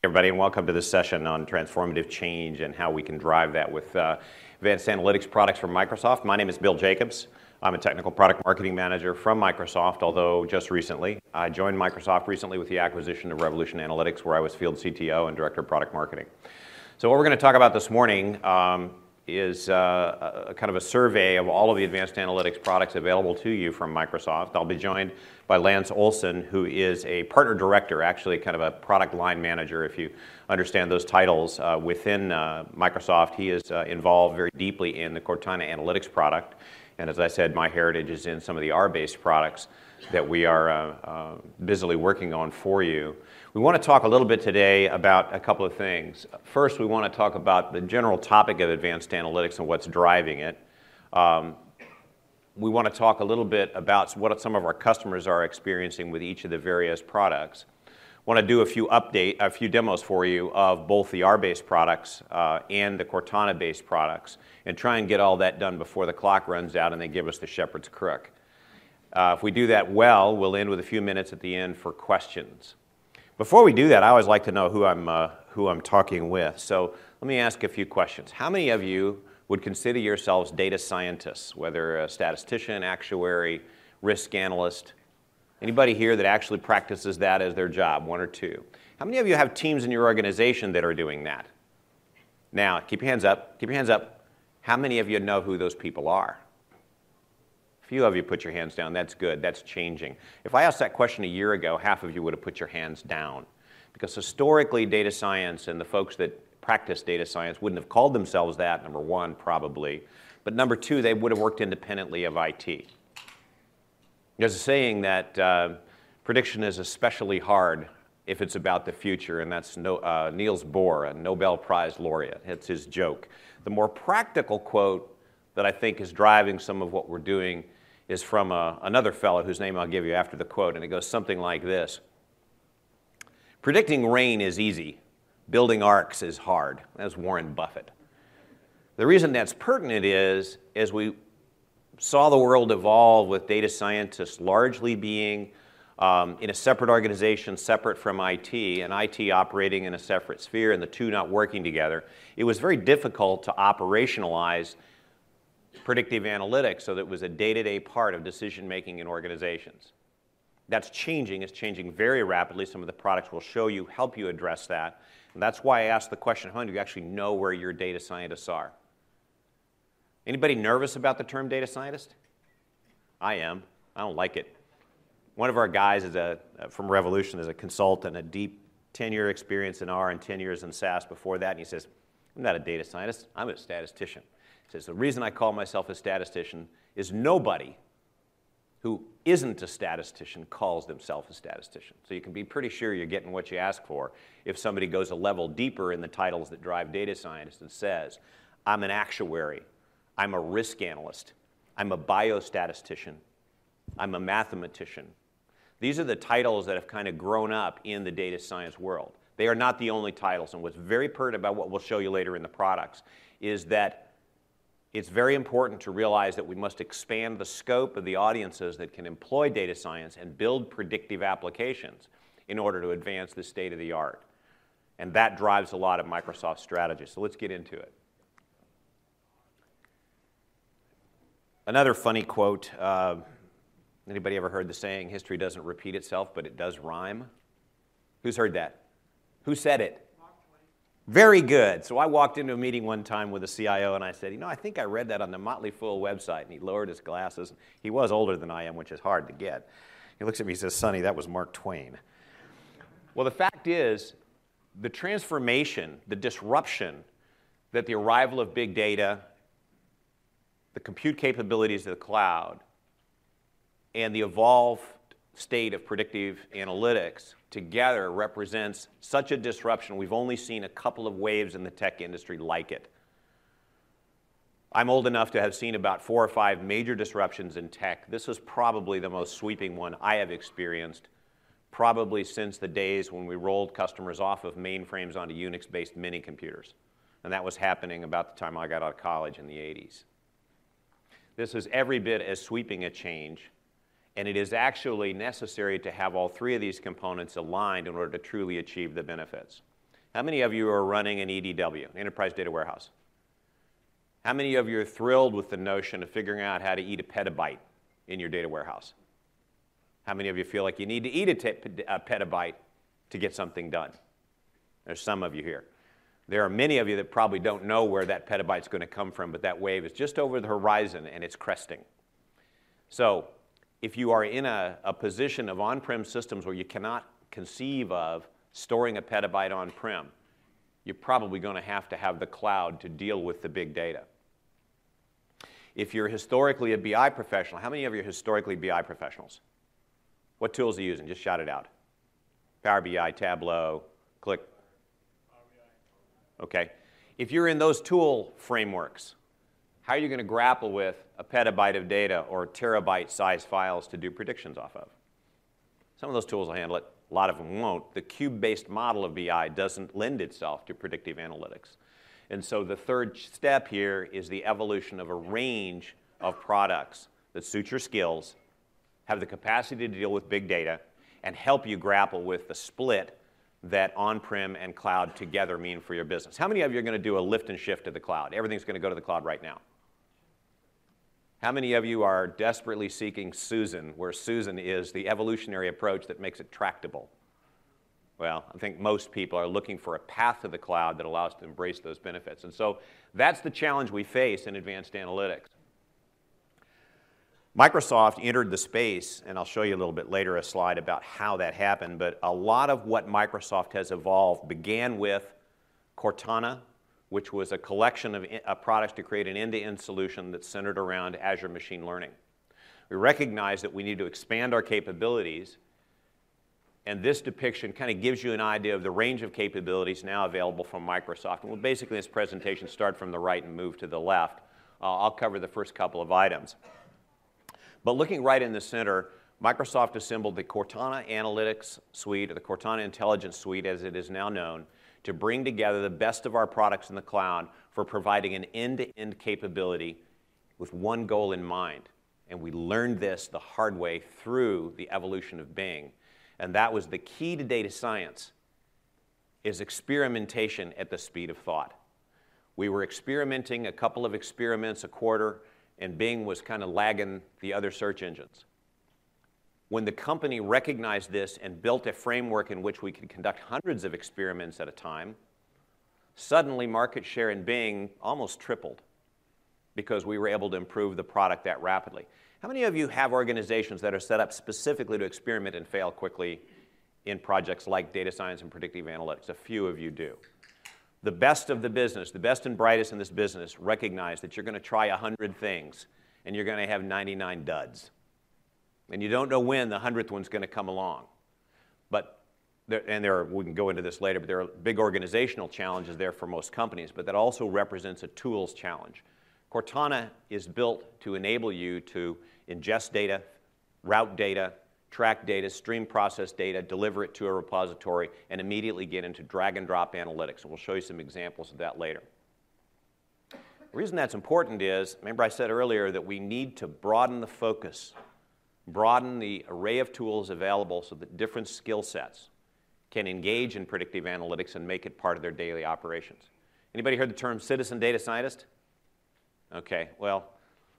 Everybody, and welcome to this session on transformative change and how we can drive that with advanced analytics products from Microsoft. My name is Bill Jacobs. I'm a technical product marketing manager from Microsoft, although just recently. I joined Microsoft recently with the acquisition of Revolution Analytics, where I was field CTO and director of product marketing. So what we're going to talk about this morning is a kind of a survey of all of the advanced analytics products available to you from Microsoft. I'll be joined by Lance Olson, who is a partner director, actually kind of a product line manager, if you understand those titles, within Microsoft. He is involved very deeply in the Cortana Analytics product. And as I said, my heritage is in some of the R-based products that we are busily working on for you. We want to talk a little bit today about a couple of things. First, we want to talk about the general topic of advanced analytics and what's driving it. We want to talk a little bit about what some of our customers are experiencing with each of the various products. Want to do a few demos for you of both the R-based products and the Cortana-based products, and try and get all that done before the clock runs out and they give us the shepherd's crook. If we do that well, we'll end with a few minutes at the end for questions. Before we do that, I always like to know who I'm talking with. So let me ask a few questions. How many of you would consider yourselves data scientists, whether a statistician, actuary, risk analyst? Anybody here that actually practices that as their job, one or two? How many of you have teams in your organization that are doing that? Now, keep your hands up. Keep your hands up. How many of you know who those people are? A few of you put your hands down. That's good. That's changing. If I asked that question a year ago, half of you would have put your hands down. Because historically, data science and the folks that practice data science wouldn't have called themselves that, number one, probably. But number two, they would have worked independently of IT. There's a saying that prediction is especially hard if it's about the future, and that's Niels Bohr, a Nobel Prize laureate. It's his joke. The more practical quote that I think is driving some of what we're doing is from another fellow whose name I'll give you after the quote, and it goes something like this. Predicting rain is easy. Building arcs is hard. That's Warren Buffett. The reason that's pertinent is, as we saw the world evolve with data scientists largely being in a separate organization, separate from IT, and IT operating in a separate sphere, and the two not working together, it was very difficult to operationalize predictive analytics so that it was a day-to-day part of decision-making in organizations. That's changing. It's changing very rapidly. Some of the products will show you, help you address that. And that's why I asked the question, how many of you actually know where your data scientists are? Anybody nervous about the term data scientist? I am. I don't like it. One of our guys is from Revolution is a consultant, a deep 10-year experience in R and 10 years in SAS before that, and he says, I'm not a data scientist, I'm a statistician. He says, the reason I call myself a statistician is nobody who isn't a statistician calls themselves a statistician. So you can be pretty sure you're getting what you ask for if somebody goes a level deeper in the titles that drive data scientists and says, I'm an actuary, I'm a risk analyst, I'm a biostatistician, I'm a mathematician. These are the titles that have kind of grown up in the data science world. They are not the only titles, and what's very pertinent about what we'll show you later in the products is that it's very important to realize that we must expand the scope of the audiences that can employ data science and build predictive applications in order to advance the state of the art. And that drives a lot of Microsoft's strategy. So let's get into it. Another funny quote. Anybody ever heard the saying, history doesn't repeat itself, but it does rhyme? Who's heard that? Who said it? Very good. So I walked into a meeting one time with a CIO and I said, I think I read that on the Motley Fool website. And he lowered his glasses. He was older than I am, which is hard to get. He looks at me and says, Sonny, that was Mark Twain. Well, the fact is, the transformation, the disruption that the arrival of big data, the compute capabilities of the cloud, and the evolved state of predictive analytics together represents such a disruption. We've only seen a couple of waves in the tech industry like it. I'm old enough to have seen about 4 or 5 major disruptions in tech. This is probably the most sweeping one I have experienced, probably since the days when we rolled customers off of mainframes onto Unix-based mini computers. And that was happening about the time I got out of college in the 80s. This is every bit as sweeping a change. And it is actually necessary to have all 3 of these components aligned in order to truly achieve the benefits. How many of you are running an EDW, Enterprise Data Warehouse? How many of you are thrilled with the notion of figuring out how to eat a petabyte in your data warehouse? How many of you feel like you need to eat a petabyte to get something done? There's some of you here. There are many of you that probably don't know where that petabyte's going to come from, but that wave is just over the horizon and it's cresting. So if you are in a position of on-prem systems where you cannot conceive of storing a petabyte on-prem, you're probably going to have the cloud to deal with the big data. If you're historically a BI professional, how many of you are historically BI professionals? What tools are you using? Just shout it out. Power BI, Tableau, Click. Okay. If you're in those tool frameworks, how are you going to grapple with a petabyte of data or terabyte-sized files to do predictions off of? Some of those tools will handle it. A lot of them won't. The cube-based model of BI doesn't lend itself to predictive analytics. And so the third step here is the evolution of a range of products that suit your skills, have the capacity to deal with big data, and help you grapple with the split that on-prem and cloud together mean for your business. How many of you are going to do a lift and shift to the cloud? Everything's going to go to the cloud right now. How many of you are desperately seeking Susan, where Susan is the evolutionary approach that makes it tractable? Well, I think most people are looking for a path to the cloud that allows us to embrace those benefits. And so that's the challenge we face in advanced analytics. Microsoft entered the space, and I'll show you a little bit later a slide about how that happened, but a lot of what Microsoft has evolved began with Cortana, which was a collection of products to create an end-to-end solution that's centered around Azure Machine Learning. We recognize that we need to expand our capabilities, and this depiction kind of gives you an idea of the range of capabilities now available from Microsoft. And we'll basically, in this presentation, start from the right and move to the left. I'll cover the first couple of items. But looking right in the center, Microsoft assembled the Cortana Analytics Suite, or the Cortana Intelligence Suite as it is now known, to bring together the best of our products in the cloud for providing an end-to-end capability with one goal in mind. And we learned this the hard way through the evolution of Bing. And that was the key to data science, is experimentation at the speed of thought. We were experimenting a couple of experiments a quarter, and Bing was kind of lagging the other search engines. When the company recognized this and built a framework in which we could conduct hundreds of experiments at a time, suddenly market share in Bing almost tripled because we were able to improve the product that rapidly. How many of you have organizations that are set up specifically to experiment and fail quickly in projects like data science and predictive analytics? A few of you do. The best of the business, the best and brightest in this business, recognize that you're going to try 100 things and you're going to have 99 duds. And you don't know when the 100th one's going to come along. But we can go into this later, but there are big organizational challenges there for most companies, but that also represents a tools challenge. Cortana is built to enable you to ingest data, route data, track data, stream process data, deliver it to a repository, and immediately get into drag and drop analytics. And we'll show you some examples of that later. The reason that's important is, remember I said earlier that we need to broaden the focus, broaden the array of tools available so that different skill sets can engage in predictive analytics and make it part of their daily operations. Anybody heard the term citizen data scientist? Okay, well,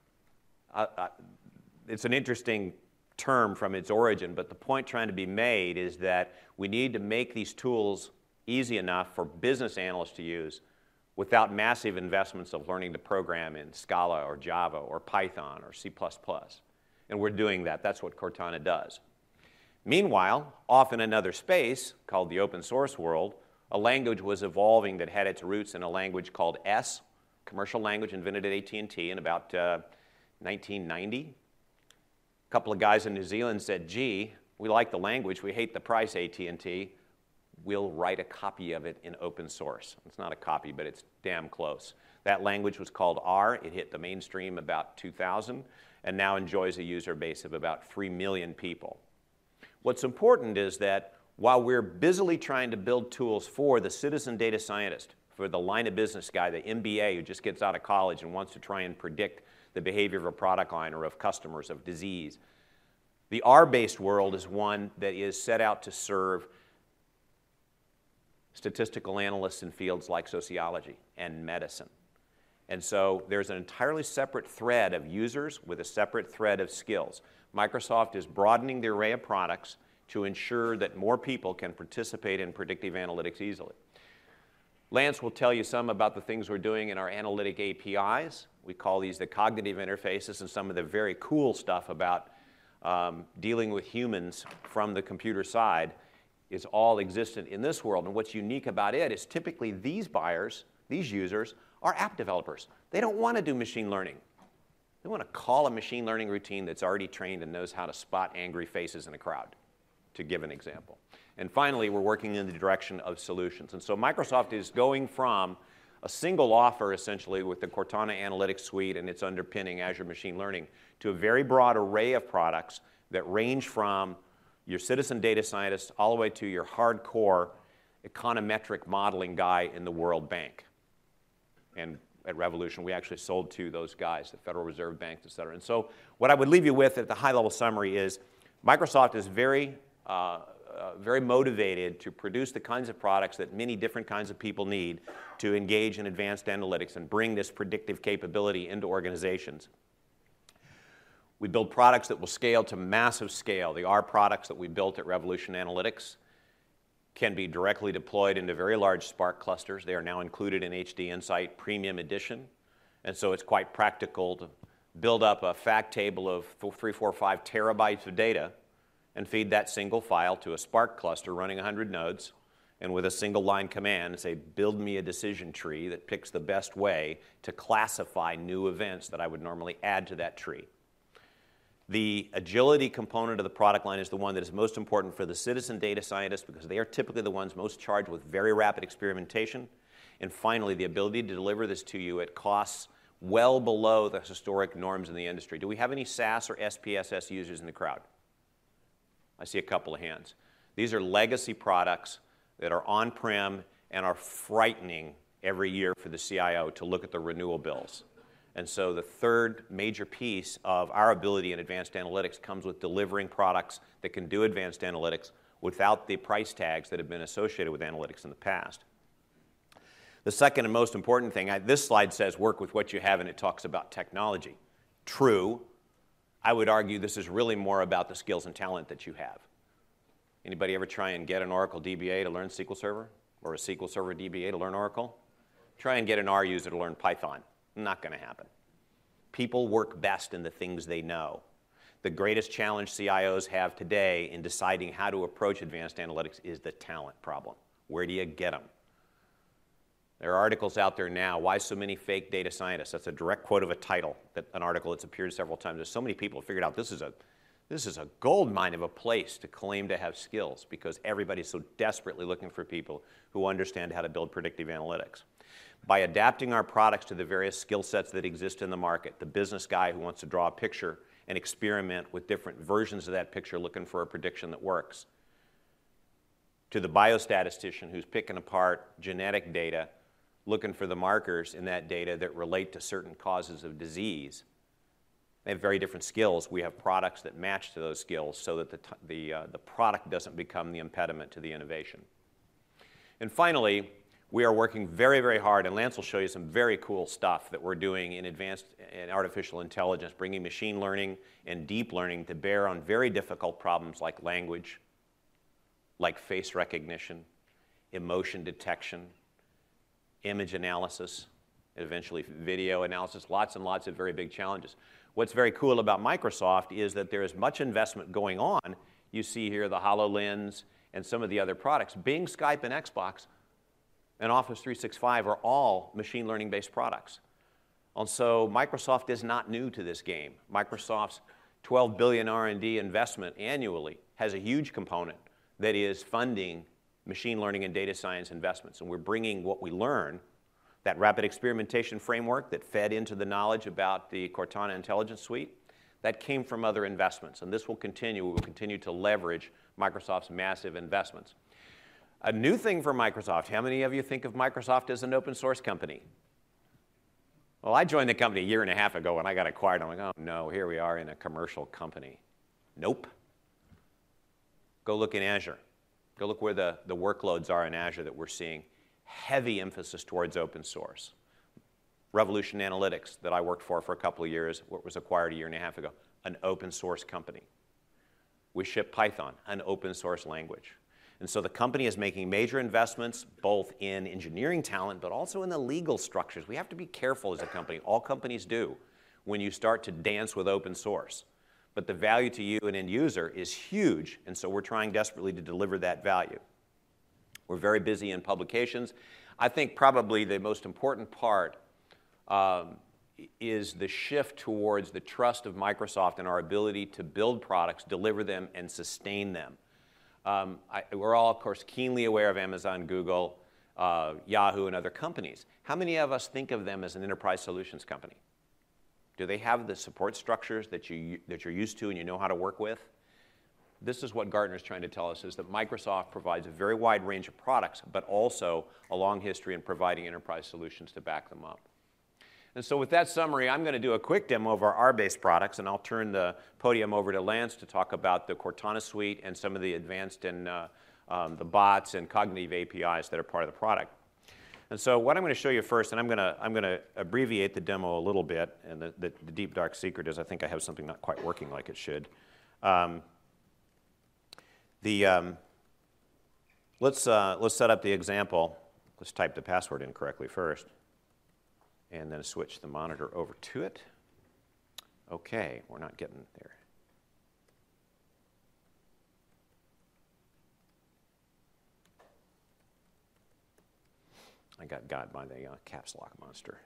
it's an interesting term from its origin, but the point trying to be made is that we need to make these tools easy enough for business analysts to use without massive investments of learning to program in Scala or Java or Python or C++. And we're doing that. That's what Cortana does. Meanwhile, off in another space called the open source world, a language was evolving that had its roots in a language called S, commercial language invented at AT&T in about 1990. A couple of guys in New Zealand said, gee, we like the language, we hate the price, AT&T. We'll write a copy of it in open source. It's not a copy, but it's damn close. That language was called R. It hit the mainstream about 2000 and now enjoys a user base of about 3 million people. What's important is that while we're busily trying to build tools for the citizen data scientist, for the line of business guy, the MBA who just gets out of college and wants to try and predict the behavior of a product line or of customers, of disease, the R-based world is one that is set out to serve statistical analysts in fields like sociology and medicine. And so there's an entirely separate thread of users with a separate thread of skills. Microsoft is broadening the array of products to ensure that more people can participate in predictive analytics easily. Lance will tell you some about the things we're doing in our analytic APIs. We call these the cognitive interfaces, and some of the very cool stuff about dealing with humans from the computer side is all existent in this world. And what's unique about it is typically these buyers, these users, are app developers. They don't want to do machine learning. They want to call a machine learning routine that's already trained and knows how to spot angry faces in a crowd, to give an example. And finally, we're working in the direction of solutions. And so Microsoft is going from a single offer, essentially, with the Cortana Analytics Suite and its underpinning Azure Machine Learning, to a very broad array of products that range from your citizen data scientist all the way to your hardcore econometric modeling guy in the World Bank. And at Revolution, we actually sold to those guys, the Federal Reserve Banks, et cetera. And so what I would leave you with at the high-level summary is Microsoft is very motivated to produce the kinds of products that many different kinds of people need to engage in advanced analytics and bring this predictive capability into organizations. We build products that will scale to massive scale. The R products that we built at Revolution Analytics can be directly deployed into very large Spark clusters. They are now included in HD Insight Premium Edition. And so it's quite practical to build up a fact table of 3, 4, 5 terabytes of data and feed that single file to a Spark cluster running 100 nodes, and with a single line command say, build me a decision tree that picks the best way to classify new events that I would normally add to that tree. The agility component of the product line is the one that is most important for the citizen data scientists because they are typically the ones most charged with very rapid experimentation. And finally, the ability to deliver this to you at costs well below the historic norms in the industry. Do we have any SAS or SPSS users in the crowd? I see a couple of hands. These are legacy products that are on-prem and are frightening every year for the CIO to look at the renewal bills. And so the third major piece of our ability in advanced analytics comes with delivering products that can do advanced analytics without the price tags that have been associated with analytics in the past. The second and most important thing, this slide says work with what you have, and it talks about technology. True. I would argue this is really more about the skills and talent that you have. Anybody ever try and get an Oracle DBA to learn SQL Server? Or a SQL Server DBA to learn Oracle? Try and get an R user to learn Python. Not going to happen. People work best in the things they know. The greatest challenge CIOs have today in deciding how to approach advanced analytics is the talent problem. Where do you get them? There are articles out there now, why so many fake data scientists? That's a direct quote of a title, an article that's appeared several times. There's so many people who figured out this is a gold mine of a place to claim to have skills because everybody's so desperately looking for people who understand how to build predictive analytics. By adapting our products to the various skill sets that exist in the market, the business guy who wants to draw a picture and experiment with different versions of that picture looking for a prediction that works, to the biostatistician who's picking apart genetic data, looking for the markers in that data that relate to certain causes of disease. They have very different skills. We have products that match to those skills so that the product doesn't become the impediment to the innovation. And finally, we are working very, very hard, and Lance will show you some very cool stuff that we're doing in advanced and artificial intelligence, bringing machine learning and deep learning to bear on very difficult problems like language, like face recognition, emotion detection, image analysis, and eventually video analysis, lots and lots of very big challenges. What's very cool about Microsoft is that there is much investment going on. You see here the HoloLens and some of the other products. Bing, Skype, and Xbox and Office 365 are all machine learning-based products. And so Microsoft is not new to this game. Microsoft's $12 billion R&D investment annually has a huge component that is funding machine learning and data science investments. And we're bringing what we learn, that rapid experimentation framework that fed into the knowledge about the Cortana Intelligence Suite, that came from other investments. And this will continue. We will continue to leverage Microsoft's massive investments. A new thing for Microsoft. How many of you think of Microsoft as an open source company? Well, I joined the company a year and a half ago when I got acquired. I'm like, oh no, here we are in a commercial company. Nope. Go look in Azure. Go look where the workloads are in Azure that we're seeing. Heavy emphasis towards open source. Revolution Analytics that I worked for a couple of years, what was acquired a year and a half ago, an open source company. We ship Python, an open source language. And so the company is making major investments both in engineering talent but also in the legal structures. We have to be careful as a company. All companies do when you start to dance with open source. But the value to you, an end user, is huge, and so we're trying desperately to deliver that value. We're very busy in publications. I think probably the most important part is the shift towards the trust of Microsoft and our ability to build products, deliver them, and sustain them. We're all, of course, keenly aware of Amazon, Google, Yahoo, and other companies. How many of us think of them as an enterprise solutions company? Do they have the support structures that you're used to and you know how to work with? This is what Gartner's trying to tell us, is that Microsoft provides a very wide range of products, but also a long history in providing enterprise solutions to back them up. And so with that summary, I'm going to do a quick demo of our R-based products, and I'll turn the podium over to Lance to talk about the Cortana suite and some of the advanced and the bots and cognitive APIs that are part of the product. And so what I'm going to show you first, and I'm going to abbreviate the demo a little bit, and the deep dark secret is I think I have something not quite working like it should. Let's set up the example. Let's type the password in correctly first, and then switch the monitor over to it. Okay, we're not getting there. I got by the caps lock monster.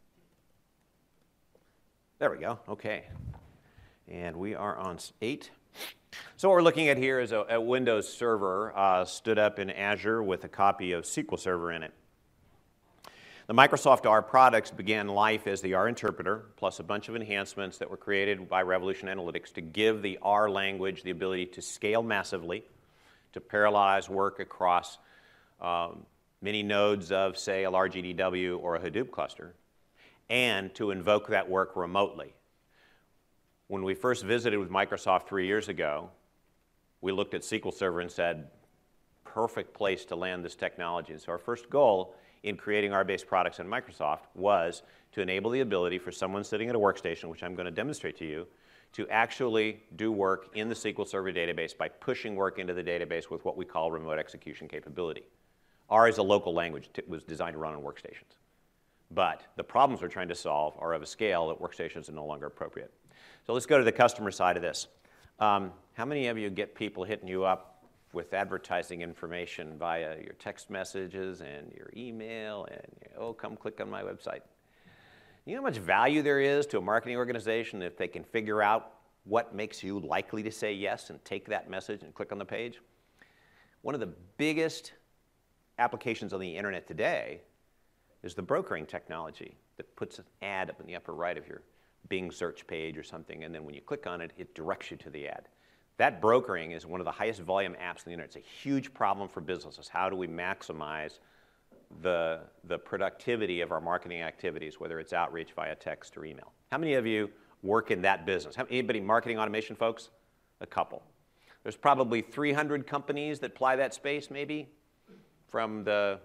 There we go, okay. And we are on 8. So what we're looking at here is a Windows server stood up in Azure with a copy of SQL Server in it. The Microsoft R products began life as the R interpreter, plus a bunch of enhancements that were created by Revolution Analytics to give the R language the ability to scale massively, to parallelize work across many nodes of, say, a large EDW or a Hadoop cluster, and to invoke that work remotely. When we first visited with Microsoft 3 years ago, we looked at SQL Server and said, perfect place to land this technology. And so our first goal in creating R-based products in Microsoft was to enable the ability for someone sitting at a workstation, which I'm going to demonstrate to you, to actually do work in the SQL Server database by pushing work into the database with what we call remote execution capability. R is a local language. It was designed to run on workstations. But the problems we're trying to solve are of a scale that workstations are no longer appropriate. So let's go to the customer side of this. How many of you get people hitting you up with advertising information via your text messages and your email and, oh, come click on my website? You know how much value there is to a marketing organization if they can figure out what makes you likely to say yes and take that message and click on the page? One of the biggest applications on the internet today is the brokering technology that puts an ad up in the upper right of your Bing search page or something, and then when you click on it, it directs you to the ad. That brokering is one of the highest volume apps on the internet. It's a huge problem for businesses. How do we maximize the productivity of our marketing activities, whether it's outreach via text or email? How many of you work in that business? Anybody marketing automation folks? A couple. There's probably 300 companies that ply that space, maybe, from the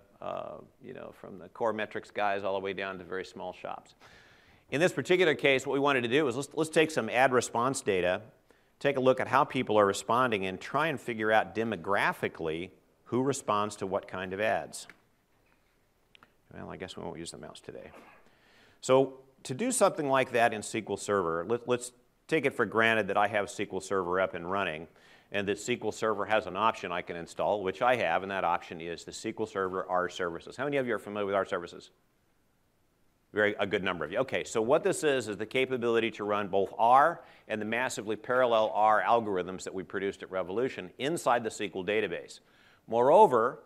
from the core metrics guys all the way down to very small shops. In this particular case, what we wanted to do is let's take some ad response data, take a look at how people are responding, and try and figure out demographically who responds to what kind of ads. Well, I guess we won't use the mouse today. So to do something like that in SQL Server, let's take it for granted that I have SQL Server up and running, and that SQL Server has an option I can install, which I have, and that option is the SQL Server R services. How many of you are familiar with R services? A good number of you. Okay, so what this is the capability to run both R and the massively parallel R algorithms that we produced at Revolution inside the SQL database. Moreover,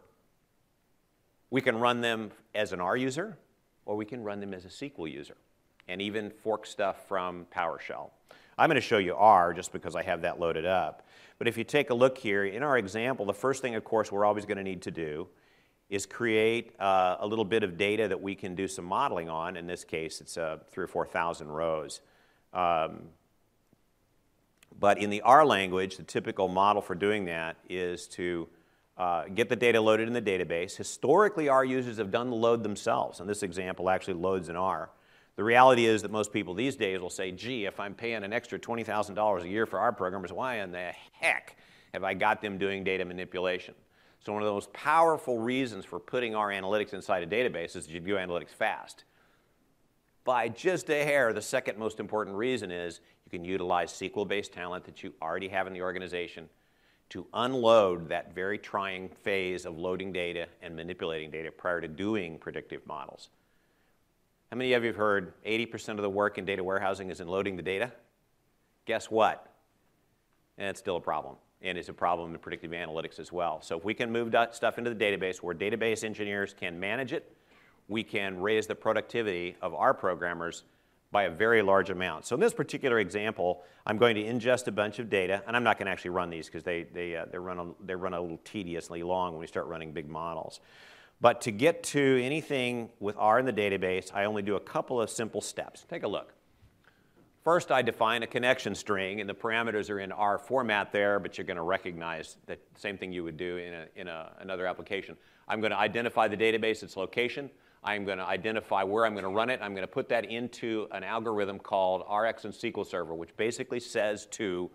we can run them as an R user, or we can run them as a SQL user, and even fork stuff from PowerShell. I'm going to show you R just because I have that loaded up. But if you take a look here, in our example, the first thing, of course, we're always going to need to do is create a little bit of data that we can do some modeling on. In this case, it's 3,000 or 4,000 rows. But in the R language, the typical model for doing that is to get the data loaded in the database. Historically, R users have done the load themselves, and this example actually loads in R. The reality is that most people these days will say, gee, if I'm paying an extra $20,000 a year for R programmers, why in the heck have I got them doing data manipulation? So one of the most powerful reasons for putting R analytics inside a database is that you do analytics fast. By just a hair, the second most important reason is you can utilize SQL-based talent that you already have in the organization to unload that very trying phase of loading data and manipulating data prior to doing predictive models. How many of you have heard 80% of the work in data warehousing is in loading the data? Guess what? It's still a problem, and it's a problem in predictive analytics as well. So if we can move stuff into the database where database engineers can manage it, we can raise the productivity of our programmers by a very large amount. So in this particular example, I'm going to ingest a bunch of data, and I'm not going to actually run these because they run a little tediously long when we start running big models. But to get to anything with R in the database, I only do a couple of simple steps. Take a look. First, I define a connection string, and the parameters are in R format there, but you're going to recognize the same thing you would do in another application. I'm going to identify the database, its location. I'm going to identify where I'm going to run it. I'm going to put that into an algorithm called RX and SQL Server, which basically says to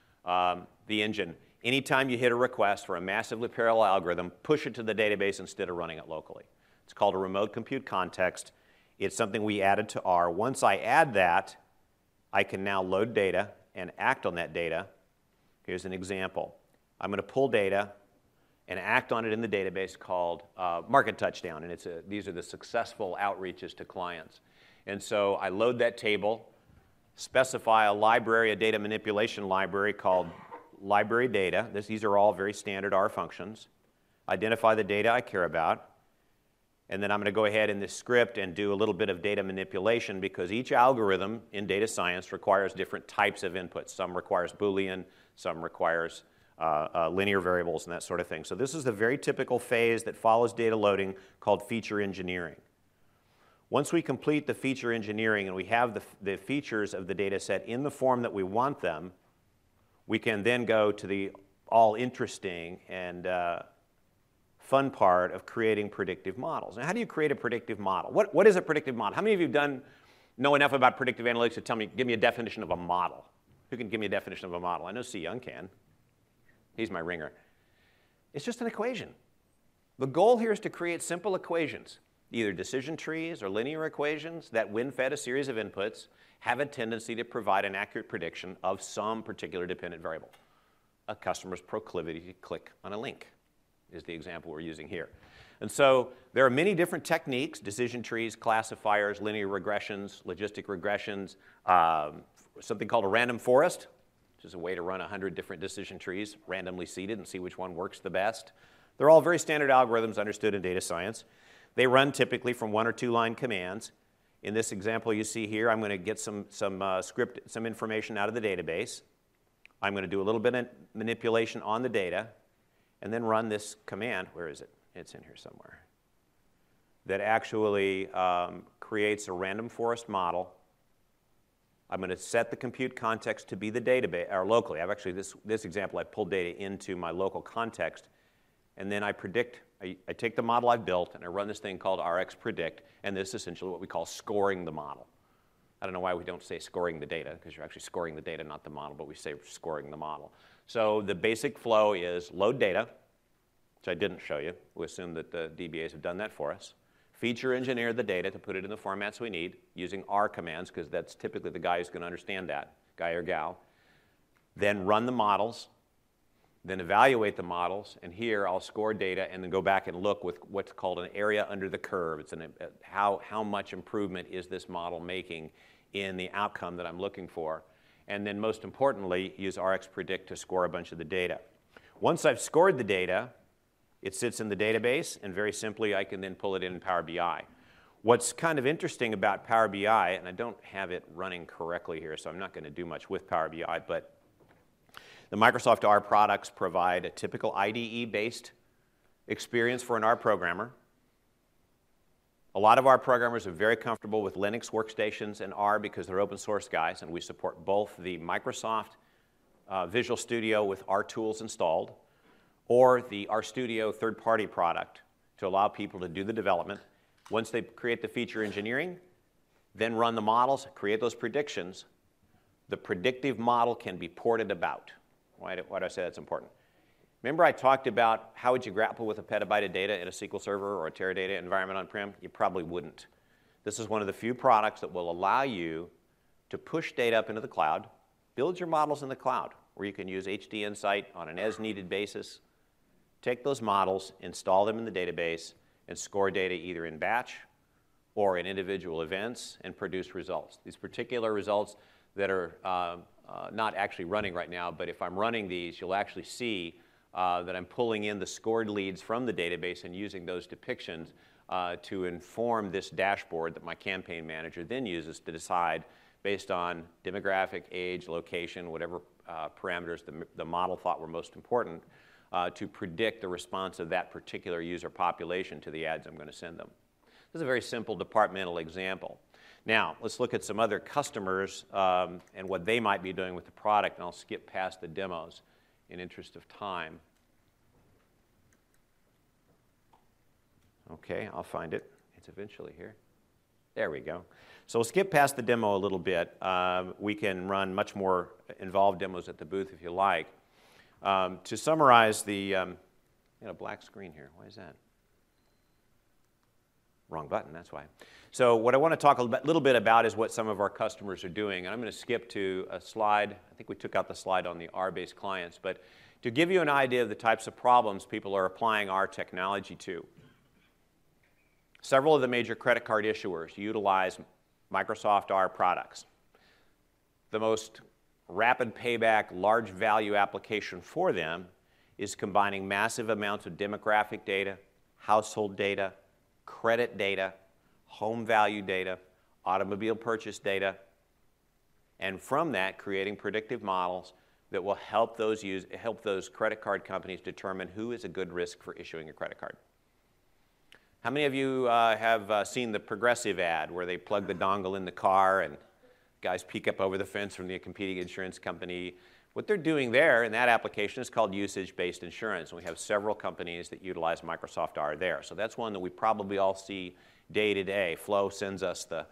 the engine, anytime you hit a request for a massively parallel algorithm, push it to the database instead of running it locally. It's called a remote compute context. It's something we added to R. Once I add that, I can now load data and act on that data. Here's an example. I'm going to pull data and act on it in the database called Market Touchdown, and these are the successful outreaches to clients. And so I load that table, specify a library, a data manipulation library called library data. These are all very standard R functions. Identify the data I care about, and then I'm going to go ahead in this script and do a little bit of data manipulation because each algorithm in data science requires different types of inputs. Some requires Boolean, some requires linear variables and that sort of thing. So this is the very typical phase that follows data loading called feature engineering. Once we complete the feature engineering and we have the features of the data set in the form that we want them, we can then go to the all interesting and fun part of creating predictive models. Now, how do you create a predictive model? What is a predictive model? How many of you know enough about predictive analytics to give me a definition of a model? Who can give me a definition of a model? I know C. Young can. He's my ringer. It's just an equation. The goal here is to create simple equations, either decision trees or linear equations that, when fed a series of inputs, have a tendency to provide an accurate prediction of some particular dependent variable. A customer's proclivity to click on a link is the example we're using here. And so there are many different techniques, decision trees, classifiers, linear regressions, logistic regressions, something called a random forest, which is a way to run 100 different decision trees randomly seeded and see which one works the best. They're all very standard algorithms understood in data science. They run typically from 1 or 2 line commands. In this example you see here, I'm going to get some information out of the database. I'm going to do a little bit of manipulation on the data and then run this command. Where is it? It's in here somewhere. That actually creates a random forest model. I'm going to set the compute context to be the database, or locally. I've actually, this example, I pulled data into my local context, and then I predict. I take the model I've built, and I run this thing called RX Predict, and this is essentially what we call scoring the model. I don't know why we don't say scoring the data, because you're actually scoring the data, not the model, but we say scoring the model. So the basic flow is load data, which I didn't show you. We assume that the DBAs have done that for us. Feature engineer the data to put it in the formats we need using R commands, because that's typically the guy who's going to understand that, guy or gal. Then run the models, then evaluate the models, and here I'll score data and then go back and look with what's called an area under the curve. It's how much improvement is this model making in the outcome that I'm looking for. And then most importantly, use RX Predict to score a bunch of the data. Once I've scored the data, it sits in the database, and very simply, I can then pull it in Power BI. What's kind of interesting about Power BI, and I don't have it running correctly here, so I'm not going to do much with Power BI, but the Microsoft R products provide a typical IDE-based experience for an R programmer. A lot of R programmers are very comfortable with Linux workstations and R because they're open source guys, and we support both the Microsoft Visual Studio with R tools installed, or the RStudio third-party product to allow people to do the development. Once they create the feature engineering, then run the models, create those predictions, the predictive model can be ported about. Why do I say that's important? Remember I talked about how would you grapple with a petabyte of data in a SQL Server or a Teradata environment on-prem? You probably wouldn't. This is one of the few products that will allow you to push data up into the cloud, build your models in the cloud, where you can use HD Insight on an as-needed basis, take those models, install them in the database, and score data either in batch or in individual events and produce results. These particular results that are not actually running right now, but if I'm running these, you'll actually see that I'm pulling in the scored leads from the database and using those depictions to inform this dashboard that my campaign manager then uses to decide, based on demographic, age, location, whatever parameters the model thought were most important, to predict the response of that particular user population to the ads I'm going to send them. This is a very simple departmental example. Now, let's look at some other customers and what they might be doing with the product, and I'll skip past the demos in interest of time. Okay, I'll find it. It's eventually here. There we go. So we'll skip past the demo a little bit. We can run much more involved demos at the booth if you like. To summarize the, black screen here. Why is that? Wrong button, that's why. So what I want to talk a little bit about is what some of our customers are doing. And I'm going to skip to a slide. I think we took out the slide on the R-based clients. But to give you an idea of the types of problems people are applying our technology to, several of the major credit card issuers utilize Microsoft R products. The most rapid payback, large value application for them is combining massive amounts of demographic data, household data, credit data, home value data, automobile purchase data, and from that creating predictive models that will help those credit card companies determine who is a good risk for issuing a credit card. How many of you have seen the Progressive ad where they plug the dongle in the car and guys peek up over the fence from the competing insurance company? What they're doing there in that application is called usage-based insurance, and we have several companies that utilize Microsoft R there. So that's one that we probably all see day to day. Flo sends us the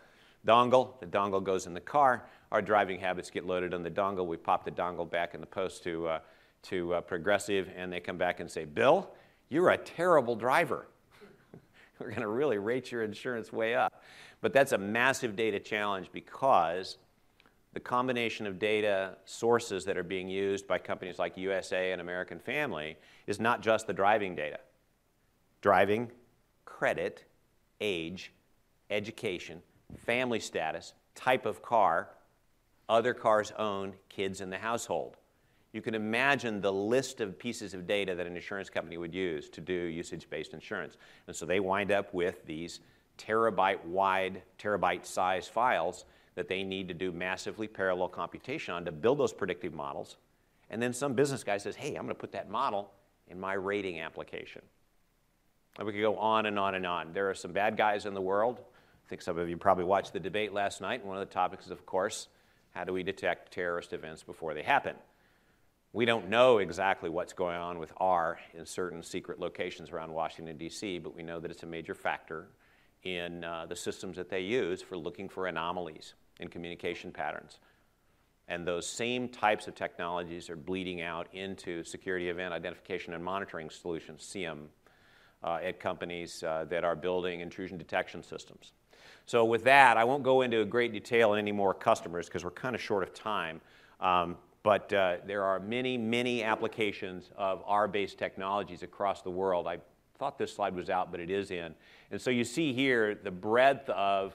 dongle goes in the car, our driving habits get loaded on the dongle, we pop the dongle back in the post to Progressive, and they come back and say, Bill, you're a terrible driver. We're going to really rate your insurance way up. But that's a massive data challenge because the combination of data sources that are being used by companies like USA and American Family is not just the driving data. Driving, credit, age, education, family status, type of car, other cars owned, kids in the household. You can imagine the list of pieces of data that an insurance company would use to do usage-based insurance. And so they wind up with these terabyte-wide, terabyte-size files that they need to do massively parallel computation on to build those predictive models. And then some business guy says, hey, I'm going to put that model in my rating application. And we could go on and on and on. There are some bad guys in the world. I think some of you probably watched the debate last night. One of the topics is, of course, how do we detect terrorist events before they happen? We don't know exactly what's going on with R in certain secret locations around Washington, D.C., but we know that it's a major factor in the systems that they use for looking for anomalies in communication patterns. And those same types of technologies are bleeding out into security event identification and monitoring solutions, SIEM, at companies that are building intrusion detection systems. So with that, I won't go into great detail on any more customers because we're kind of short of time. But there are many, many applications of R-based technologies across the world. I thought this slide was out, but it is in. And so you see here the breadth of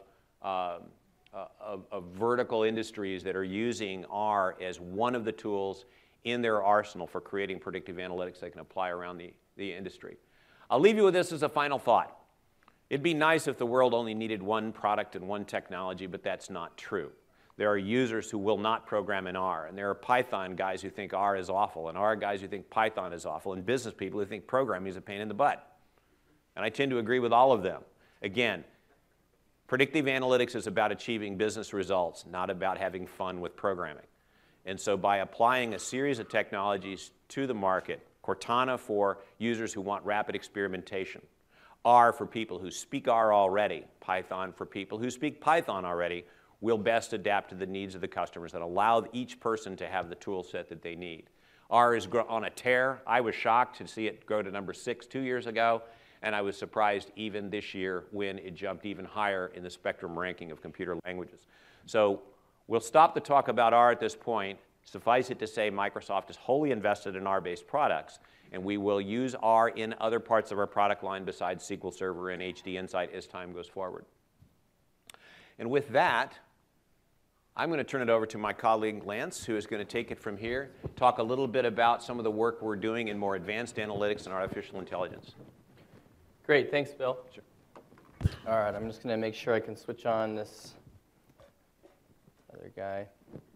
vertical industries that are using R as one of the tools in their arsenal for creating predictive analytics they can apply around the industry. I'll leave you with this as a final thought. It'd be nice if the world only needed one product and one technology, but that's not true. There are users who will not program in R, and there are Python guys who think R is awful, and R guys who think Python is awful, and business people who think programming is a pain in the butt. And I tend to agree with all of them. Again, predictive analytics is about achieving business results, not about having fun with programming. And so by applying a series of technologies to the market, Cortana for users who want rapid experimentation. R for people who speak R already. Python for people who speak Python already will best adapt to the needs of the customers and allow each person to have the tool set that they need. R is on a tear. I was shocked to see it go to number 6 2 years ago, and I was surprised even this year when it jumped even higher in the Spectrum ranking of computer languages. So we'll stop the talk about R at this point. Suffice it to say, Microsoft is wholly invested in R-based products, and we will use R in other parts of our product line besides SQL Server and HD Insight as time goes forward. And with that, I'm going to turn it over to my colleague Lance, who is going to take it from here, talk a little bit about some of the work we're doing in more advanced analytics and artificial intelligence. Great, thanks, Bill. Sure. All right, I'm just going to make sure I can switch on this other guy.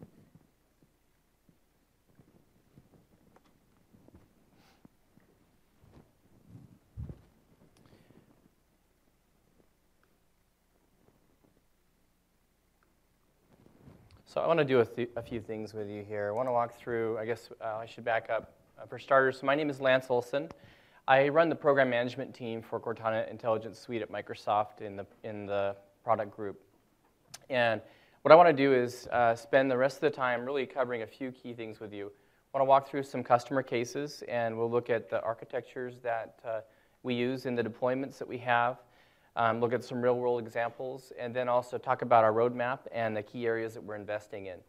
So I want to do a few things with you here. I want to walk through, I guess I should back up. For starters, so my name is Lance Olson. I run the program management team for Cortana Intelligence Suite at Microsoft in the product group. And what I want to do is spend the rest of the time really covering a few key things with you. I want to walk through some customer cases, and we'll look at the architectures that we use in the deployments that we have. Look at some real-world examples, and then also talk about our roadmap and the key areas that we're investing in.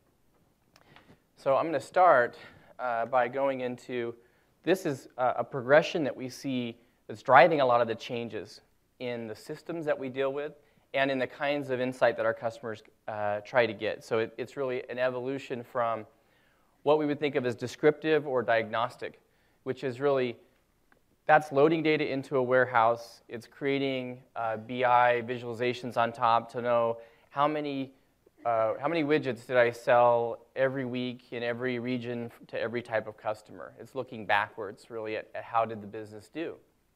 So I'm going to start by going into, this is a progression that we see that's driving a lot of the changes in the systems that we deal with and in the kinds of insight that our customers try to get. So it's really an evolution from what we would think of as descriptive or diagnostic, which is really that's loading data into a warehouse. It's creating BI visualizations on top to know how many widgets did I sell every week in every region to every type of customer. It's looking backwards, really, at how did the business do.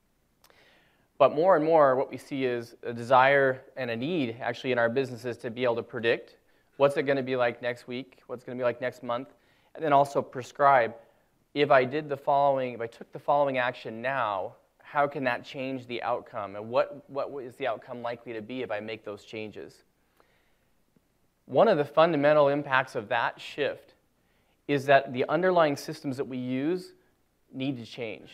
But more and more, what we see is a desire and a need, actually, in our businesses to be able to predict what's it going to be like next week, what's going to be like next month, and then also prescribe, if I did the following, if I took the following action now, how can that change the outcome? And what is the outcome likely to be if I make those changes? One of the fundamental impacts of that shift is that the underlying systems that we use need to change.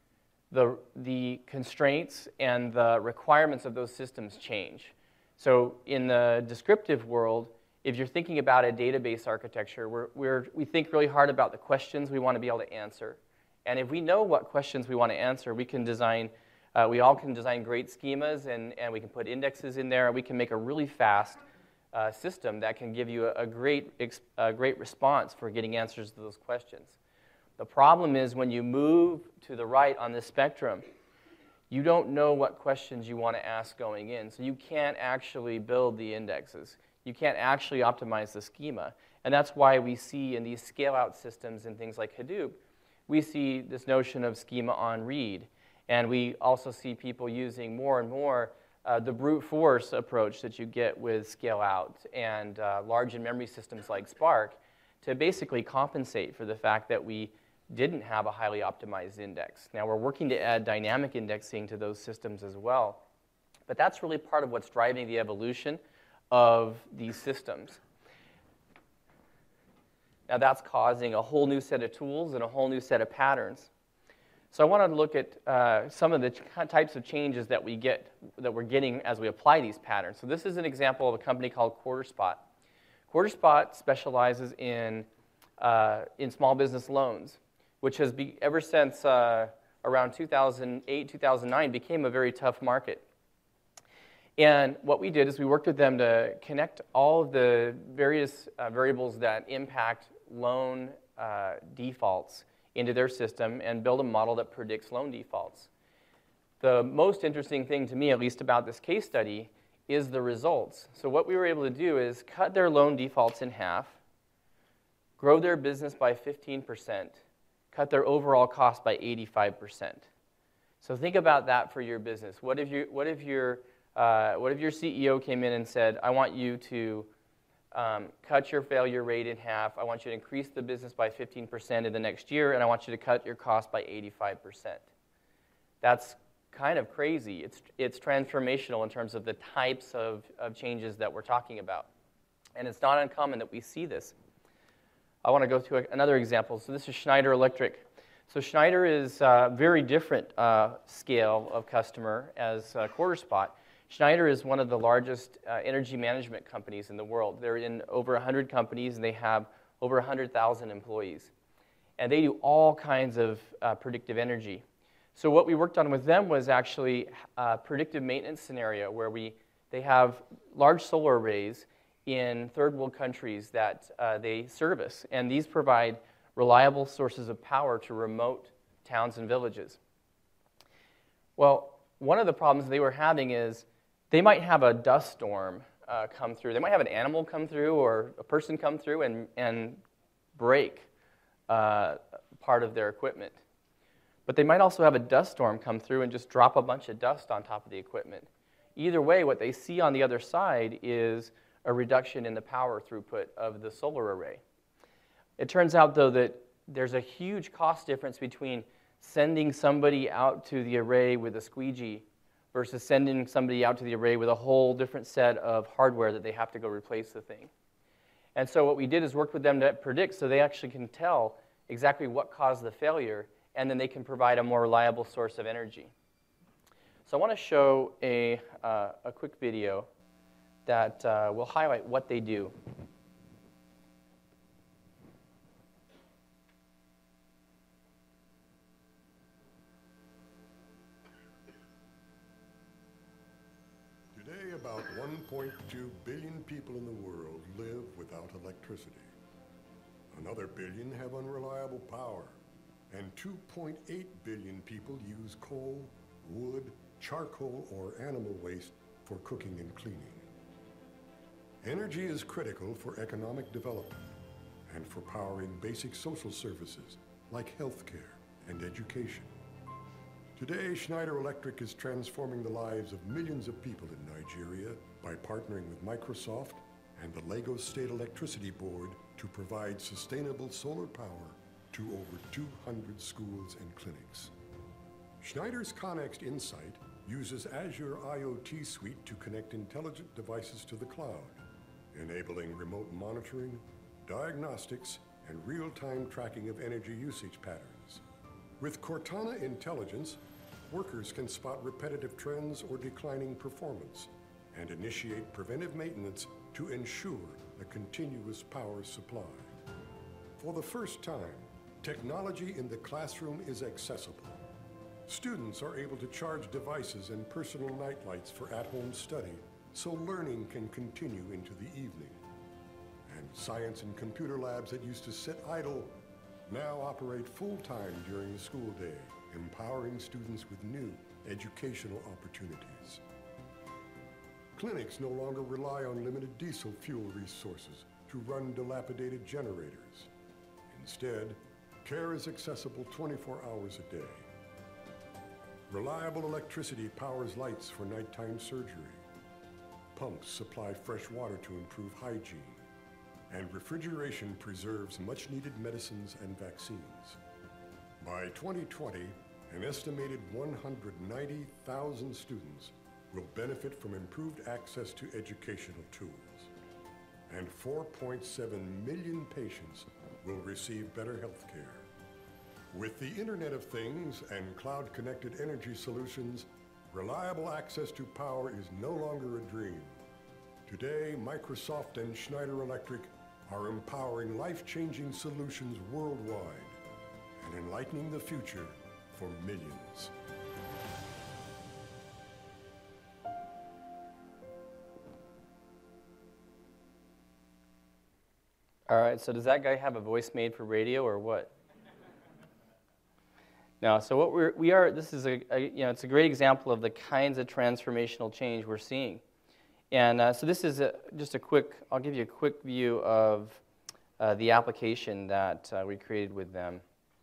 The constraints and the requirements of those systems change. So in the descriptive world, if you're thinking about a database architecture, we think really hard about the questions we want to be able to answer. And if we know what questions we want to answer, we can design, we all can design great schemas, and we can put indexes in there, and we can make a really fast system that can give you a great response for getting answers to those questions. The problem is when you move to the right on this spectrum, you don't know what questions you want to ask going in, so you can't actually build the indexes. You can't actually optimize the schema. And that's why we see in these scale-out systems and things like Hadoop, we see this notion of schema on read. And we also see people using more and more the brute force approach that you get with scale-out and large in-memory systems like Spark to basically compensate for the fact that we didn't have a highly optimized index. Now, we're working to add dynamic indexing to those systems as well. But that's really part of what's driving the evolution of these systems. Now that's causing a whole new set of tools and a whole new set of patterns. So I wanted to look at some of the types of changes that we're getting as we apply these patterns. So this is an example of a company called QuarterSpot. QuarterSpot specializes in small business loans, which has ever since around 2008, 2009 became a very tough market. And what we did is we worked with them to connect all of the various variables that impact loan defaults into their system and build a model that predicts loan defaults. The most interesting thing to me, at least about this case study, is the results. So what we were able to do is cut their loan defaults in half, grow their business by 15%, cut their overall cost by 85%. So think about that for your business. What if your CEO came in and said, I want you to cut your failure rate in half. I want you to increase the business by 15% in the next year, and I want you to cut your cost by 85%. That's kind of crazy. It's transformational in terms of the types of changes that we're talking about. And it's not uncommon that we see this. I want to go to another example. So this is Schneider Electric. So Schneider is a very different scale of customer as QuarterSpot. Schneider is one of the largest energy management companies in the world. They're in over 100 companies, and they have over 100,000 employees. And they do all kinds of predictive energy. So what we worked on with them was actually a predictive maintenance scenario where they have large solar arrays in third world countries that they service. And these provide reliable sources of power to remote towns and villages. Well, one of the problems they were having is they might have a dust storm come through. They might have an animal come through or a person come through and break part of their equipment. But they might also have a dust storm come through and just drop a bunch of dust on top of the equipment. Either way, what they see on the other side is a reduction in the power throughput of the solar array. It turns out, though, that there's a huge cost difference between sending somebody out to the array with a squeegee versus sending somebody out to the array with a whole different set of hardware that they have to go replace the thing. And so what we did is work with them to predict so they actually can tell exactly what caused the failure, and then they can provide a more reliable source of energy. So I want to show a quick video that will highlight what they do. Today, about 1.2 billion people in the world live without electricity. Another billion have unreliable power, and 2.8 billion people use coal, wood, charcoal, or animal waste for cooking and cleaning. Energy is critical for economic development and for powering basic social services like healthcare and education. Today, Schneider Electric is transforming the lives of millions of people in Nigeria by partnering with Microsoft and the Lagos State Electricity Board to provide sustainable solar power to over 200 schools and clinics. Schneider's Connext Insight uses Azure IoT Suite to connect intelligent devices to the cloud, enabling remote monitoring, diagnostics, and real-time tracking of energy usage patterns. With Cortana Intelligence, workers can spot repetitive trends or declining performance and initiate preventive maintenance to ensure a continuous power supply. For the first time, technology in the classroom is accessible. Students are able to charge devices and personal nightlights for at-home study so learning can continue into the evening. And science and computer labs that used to sit idle now operate full-time during the school day, empowering students with new educational opportunities. Clinics no longer rely on limited diesel fuel resources to run dilapidated generators. Instead, care is accessible 24 hours a day. Reliable electricity powers lights for nighttime surgery. Pumps supply fresh water to improve hygiene. And refrigeration preserves much-needed medicines and vaccines. By 2020, an estimated 190,000 students will benefit from improved access to educational tools. And 4.7 million patients will receive better health care. With the Internet of Things and cloud-connected energy solutions, reliable access to power is no longer a dream. Today, Microsoft and Schneider Electric are empowering life-changing solutions worldwide and enlightening the future for millions. All right, so does that guy have a voice made for radio or what? No, so what we are, this is it's a great example of the kinds of transformational change we're seeing. And so this is just a quick, I'll give you a quick view of the application that we created with them.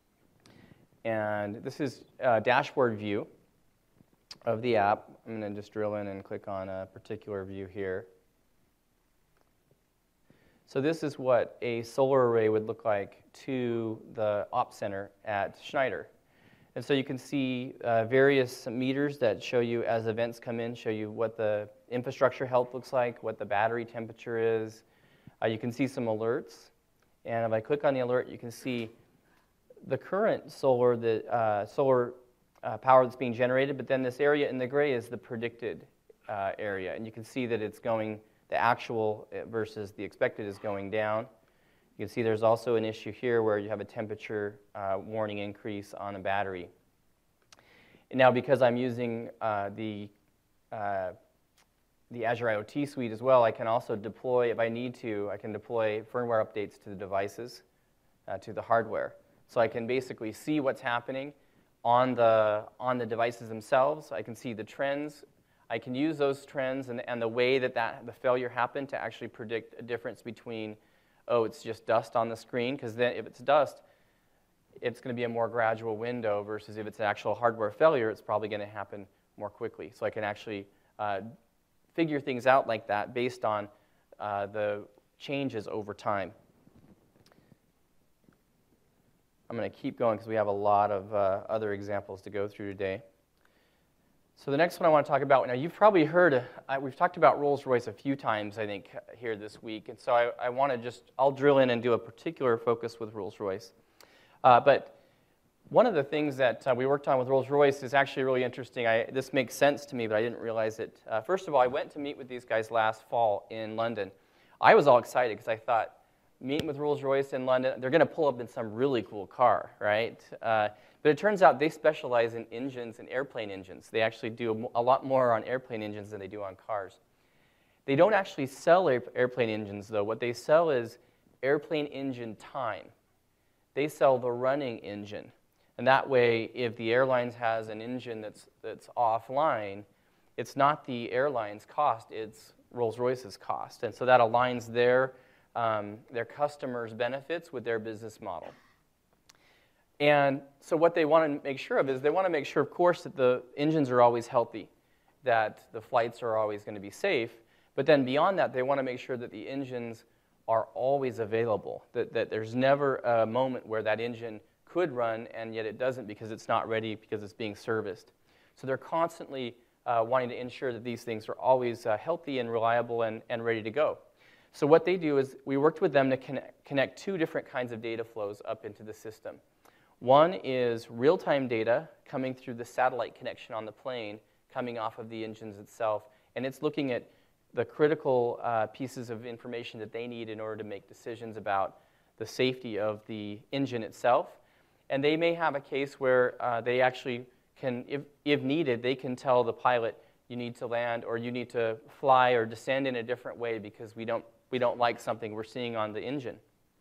And this is a dashboard view of the app. I'm going to just drill in and click on a particular view here. So this is what a solar array would look like to the Ops Center at Schneider. And so you can see various meters that show you as events come in, show you what the infrastructure health looks like, what the battery temperature is. You can see some alerts. And if I click on the alert, you can see the current solar power that's being generated, but then this area in the gray is the predicted area. And you can see that it's going, the actual versus the expected is going down. You can see there's also an issue here where you have a temperature warning increase on a battery. And now because I'm using the Azure IoT suite as well, I can also deploy, if I need to, I can deploy firmware updates to the devices, to the hardware. So I can basically see what's happening on the devices themselves. I can see the trends. I can use those trends and the way that the failure happened to actually predict a difference between, oh, it's just dust on the screen, because then if it's dust, it's going to be a more gradual window versus if it's an actual hardware failure, it's probably going to happen more quickly. So I can actually figure things out like that based on the changes over time. I'm going to keep going because we have a lot of other examples to go through today. So the next one I want to talk about, now you've probably heard, we've talked about Rolls-Royce a few times, I think, here this week. And so I want to I'll drill in and do a particular focus with Rolls-Royce. But one of the things that we worked on with Rolls-Royce is actually really interesting. This makes sense to me, but I didn't realize it. First of all, I went to meet with these guys last fall in London. I was all excited because I thought, meeting with Rolls-Royce in London, they're going to pull up in some really cool car, right? But it turns out they specialize in engines and airplane engines. They actually do a lot more on airplane engines than they do on cars. They don't actually sell airplane engines, though. What they sell is airplane engine time. They sell the running engine. And that way, if the airlines has an engine that's offline, it's not the airline's cost, it's Rolls-Royce's cost. And so that aligns their customers' benefits with their business model. And so what they want to make sure of is they want to make sure, of course, that the engines are always healthy, that the flights are always going to be safe. But then beyond that, they want to make sure that the engines are always available, that there's never a moment where that engine could run and yet it doesn't because it's not ready because it's being serviced. So they're constantly wanting to ensure that these things are always healthy and reliable and ready to go. So what they do is we worked with them to connect two different kinds of data flows up into the system. One is real-time data coming through the satellite connection on the plane, coming off of the engines itself, and it's looking at the critical pieces of information that they need in order to make decisions about the safety of the engine itself. And they may have a case where they actually can, if needed, they can tell the pilot, you need to land or you need to fly or descend in a different way because we don't like something we're seeing on the engine.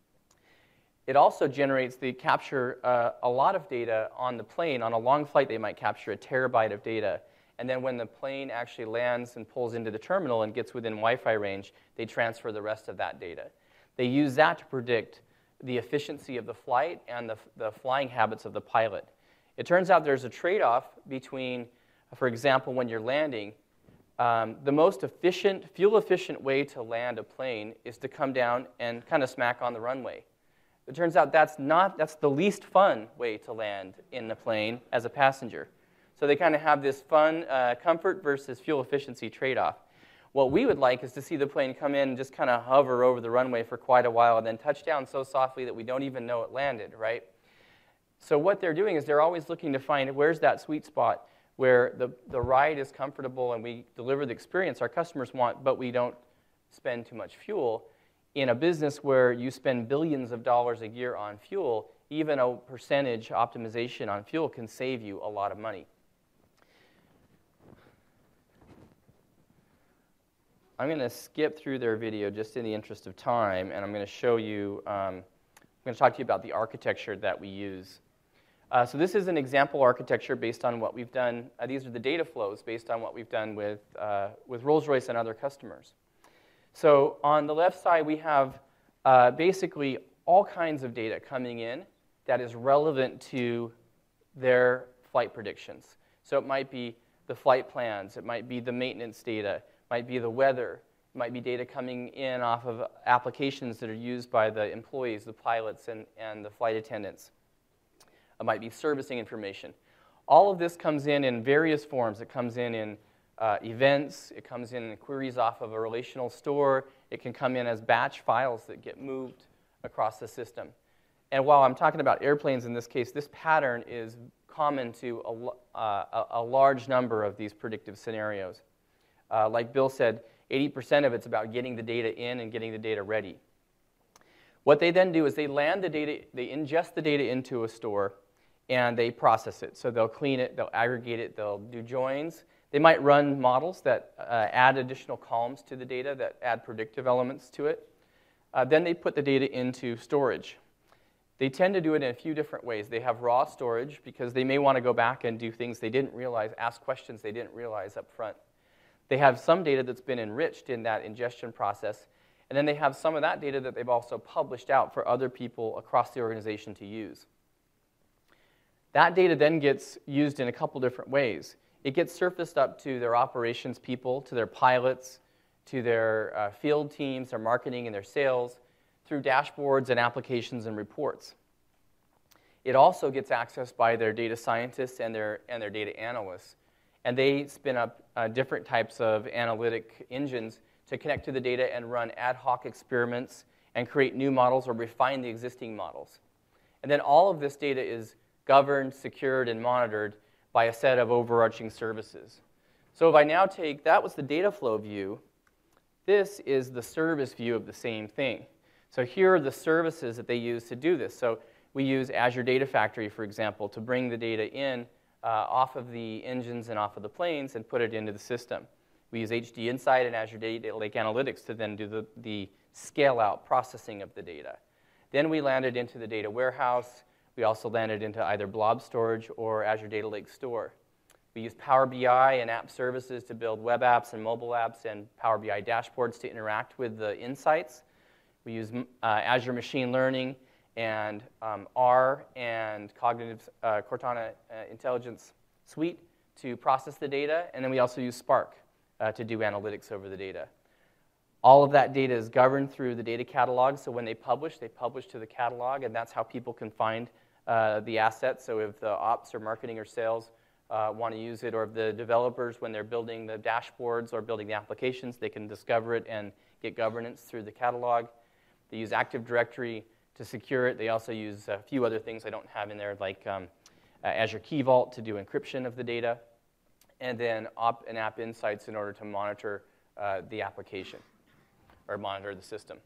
It also generates, they capture a lot of data on the plane. On a long flight, they might capture a terabyte of data. And then when the plane actually lands and pulls into the terminal and gets within Wi-Fi range, they transfer the rest of that data. They use that to predict the efficiency of the flight and the flying habits of the pilot. It turns out there's a trade-off between, for example, when you're landing, the most efficient, fuel-efficient way to land a plane is to come down and kind of smack on the runway. It turns out that's the least fun way to land in the plane as a passenger. So they kind of have this fun, comfort versus fuel efficiency trade-off. What we would like is to see the plane come in and just kind of hover over the runway for quite a while and then touch down so softly that we don't even know it landed, right? So what they're doing is they're always looking to find where's that sweet spot where the ride is comfortable and we deliver the experience our customers want, but we don't spend too much fuel. In a business where you spend billions of dollars a year on fuel, even a percentage optimization on fuel can save you a lot of money. I'm going to skip through their video just in the interest of time, and I'm going to show you, I'm going to talk to you about the architecture that we use. So this is an example architecture based on what we've done. These are the data flows based on what we've done with Rolls-Royce and other customers. So on the left side, we have basically all kinds of data coming in that is relevant to their flight predictions. So it might be the flight plans, it might be the maintenance data, it might be the weather, it might be data coming in off of applications that are used by the employees, the pilots, and the flight attendants. It might be servicing information. All of this comes in various forms. It comes in events. It comes in queries off of a relational store. It can come in as batch files that get moved across the system. And while I'm talking about airplanes in this case, this pattern is common to a large number of these predictive scenarios. Like Bill said, 80% of it's about getting the data in and getting the data ready. What they then do is they land the data, they ingest the data into a store, and they process it. So they'll clean it, they'll aggregate it, they'll do joins. They might run models that add additional columns to the data, that add predictive elements to it. Then they put the data into storage. They tend to do it in a few different ways. They have raw storage because they may want to go back and do things they didn't realize, ask questions they didn't realize up front. They have some data that's been enriched in that ingestion process, and then they have some of that data that they've also published out for other people across the organization to use. That data then gets used in a couple different ways. It gets surfaced up to their operations people, to their pilots, to their field teams, their marketing and their sales, through dashboards and applications and reports. It also gets accessed by their data scientists and their data analysts. And they spin up different types of analytic engines to connect to the data and run ad hoc experiments and create new models or refine the existing models. And then all of this data is governed, secured, and monitored by a set of overarching services. So if I now take, that was the data flow view, this is the service view of the same thing. So here are the services that they use to do this. So we use Azure Data Factory, for example, to bring the data in off of the engines and off of the planes and put it into the system. We use HD Insight and Azure Data Lake Analytics to then do the scale-out processing of the data. Then we landed into the data warehouse. We also landed into either blob storage or Azure Data Lake Store. We use Power BI and app services to build web apps and mobile apps and Power BI dashboards to interact with the insights. We use Azure Machine Learning and R and Cognitive Cortana Intelligence Suite to process the data. And then we also use Spark to do analytics over the data. All of that data is governed through the data catalog. So when they publish to the catalog, and that's how people can find the assets. So if the ops or marketing or sales want to use it, or if the developers, when they're building the dashboards or building the applications, they can discover it and get governance through the catalog. They use Active Directory to secure it. They also use a few other things I don't have in there, like Azure Key Vault to do encryption of the data, and then Op and App Insights in order to monitor the application or monitor the system.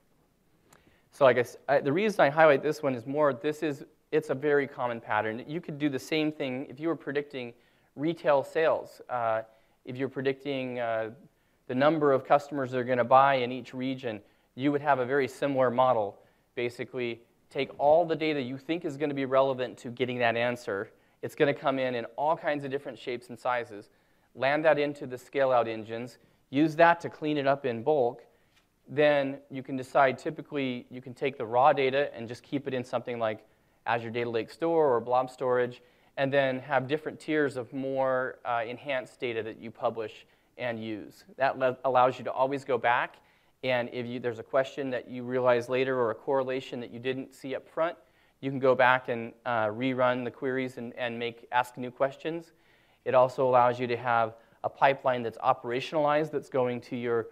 So I guess the reason I highlight this one is more, it's a very common pattern. You could do the same thing if you were predicting retail sales. If you're predicting the number of customers that are going to buy in each region, you would have a very similar model. Basically, take all the data you think is going to be relevant to getting that answer. It's going to come in all kinds of different shapes and sizes. Land that into the scale-out engines. Use that to clean it up in bulk. Then you can decide, typically, you can take the raw data and just keep it in something like Azure Data Lake Store or blob storage, and then have different tiers of more enhanced data that you publish and use. That allows you to always go back, and if there's a question that you realize later or a correlation that you didn't see up front, you can go back and rerun the queries and ask new questions. It also allows you to have a pipeline that's operationalized, that's going to your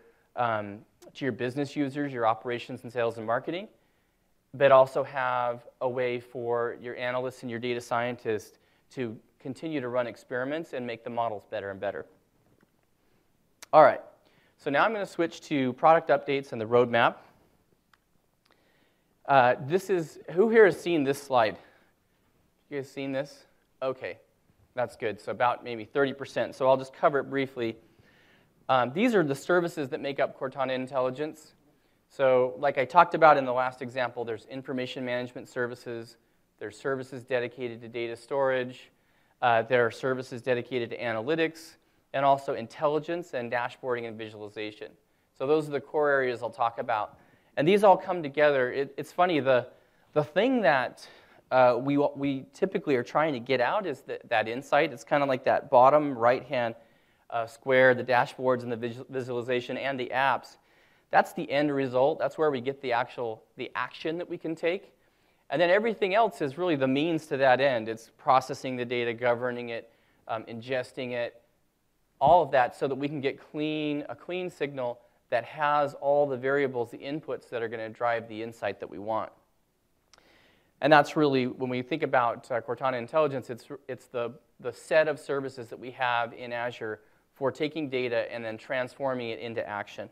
business users, your operations and sales and marketing, but also have a way for your analysts and your data scientists to continue to run experiments and make the models better and better. All right, so now I'm going to switch to product updates and the roadmap. Who here has seen this slide? You guys seen this? Okay, that's good. So about maybe 30%. So I'll just cover it briefly. These are the services that make up Cortana Intelligence. So like I talked about in the last example, there's information management services. There's services dedicated to data storage. There are services dedicated to analytics, and also intelligence and dashboarding and visualization. So those are the core areas I'll talk about. And these all come together. It's funny, the thing that we typically are trying to get out is that insight. It's kind of like that bottom right-hand square, the dashboards and the visualization and the apps. That's the end result. That's where we get the action that we can take. And then everything else is really the means to that end. It's processing the data, governing it, ingesting it, all of that so that we can get a clean signal that has all the variables, the inputs that are going to drive the insight that we want. And that's really, when we think about Cortana Intelligence, it's the set of services that we have in Azure for taking data and then transforming it into action.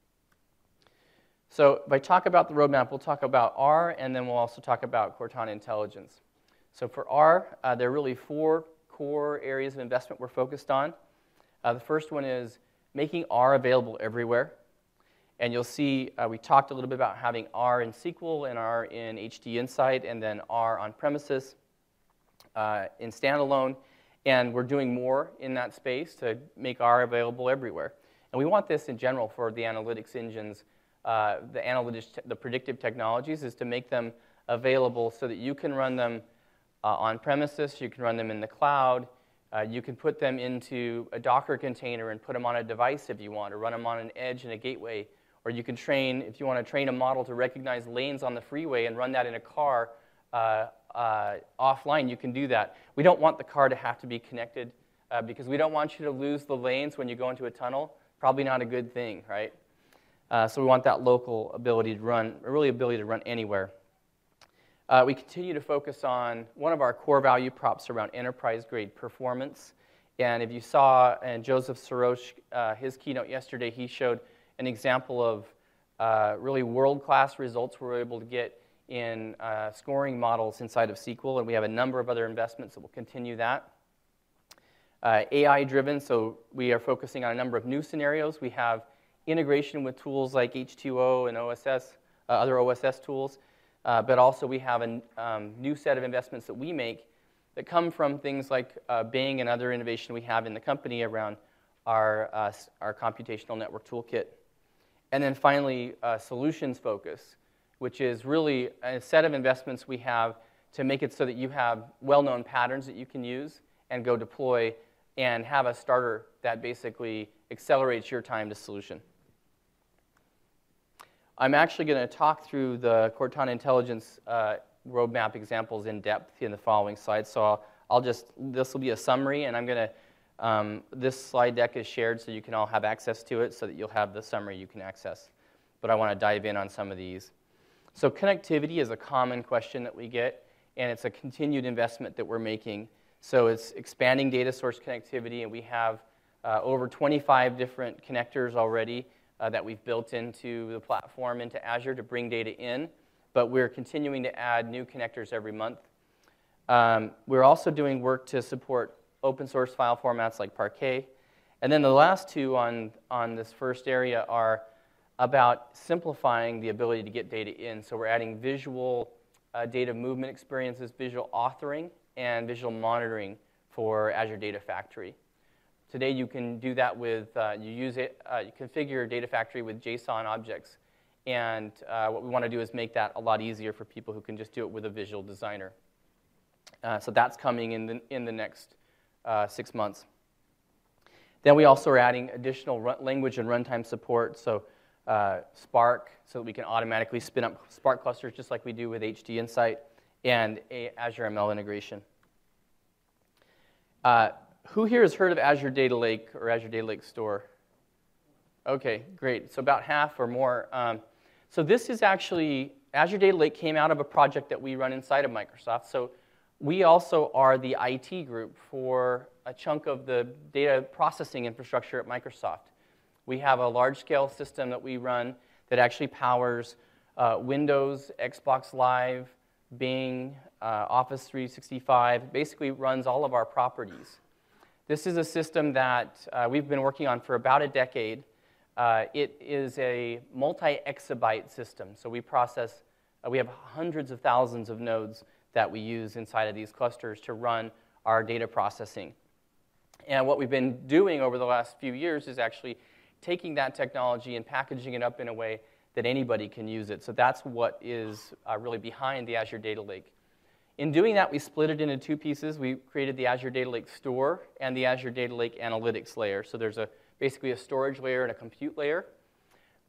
So if I talk about the roadmap, we'll talk about R, and then we'll also talk about Cortana Intelligence. So for R, there are really 4 core areas of investment we're focused on. The first one is making R available everywhere. And you'll see we talked a little bit about having R in SQL and R in HD Insight, and then R on premises in standalone. And we're doing more in that space to make R available everywhere. And we want this in general for the analytics engines, the predictive technologies, is to make them available so that you can run them on premises, you can run them in the cloud, you can put them into a Docker container and put them on a device if you want, or run them on an edge and a gateway. Or you can train, if you want to train a model to recognize lanes on the freeway and run that in a car offline, you can do that. We don't want the car to have to be connected because we don't want you to lose the lanes when you go into a tunnel. Probably not a good thing, right? So we want that local ability to run, really ability to run anywhere. We continue to focus on one of our core value props around enterprise-grade performance. And if you saw in Joseph Sirosh, his keynote yesterday, he showed an example of really world-class results we're able to get in scoring models inside of SQL, and we have a number of other investments that will continue that. AI-driven, so we are focusing on a number of new scenarios. We have integration with tools like H2O and OSS, other OSS tools, but also we have a new set of investments that we make that come from things like Bing and other innovation we have in the company around our computational network toolkit. And then finally, solutions focus, which is really a set of investments we have to make it so that you have well-known patterns that you can use and go deploy and have a starter that basically accelerates your time to solution. I'm actually going to talk through the Cortana Intelligence roadmap examples in depth in the following slides. So this will be a summary, and I'm going to, this slide deck is shared so you can all have access to it so that you'll have the summary you can access. But I want to dive in on some of these. So connectivity is a common question that we get, and it's a continued investment that we're making. So it's expanding data source connectivity, and we have over 25 different connectors already that we've built into the platform, into Azure, to bring data in. But we're continuing to add new connectors every month. We're also doing work to support open source file formats like Parquet. And then the last two on this first area are about simplifying the ability to get data in. So we're adding visual data movement experiences, visual authoring, and visual monitoring for Azure Data Factory. Today you can do that with, you configure Data Factory with JSON objects. And what we want to do is make that a lot easier for people who can just do it with a visual designer. So that's coming in the next 6 months. Then we also are adding additional language and runtime support. So Spark, so that we can automatically spin up Spark clusters just like we do with HD Insight, and Azure ML integration. Who here has heard of Azure Data Lake or Azure Data Lake Store? Okay, great. So about half or more. So this is actually, Azure Data Lake came out of a project that we run inside of Microsoft. So we also are the IT group for a chunk of the data processing infrastructure at Microsoft. We have a large-scale system that we run that actually powers Windows, Xbox Live, Bing, Office 365, basically runs all of our properties. This is a system that we've been working on for about a decade. It is a multi-exabyte system, so we process, we have hundreds of thousands of nodes that we use inside of these clusters to run our data processing. And what we've been doing over the last few years is actually taking that technology and packaging it up in a way that anybody can use it. So that's what is really behind the Azure Data Lake. In doing that, we split it into two pieces. We created the Azure Data Lake Store and the Azure Data Lake Analytics layer. So there's basically a storage layer and a compute layer.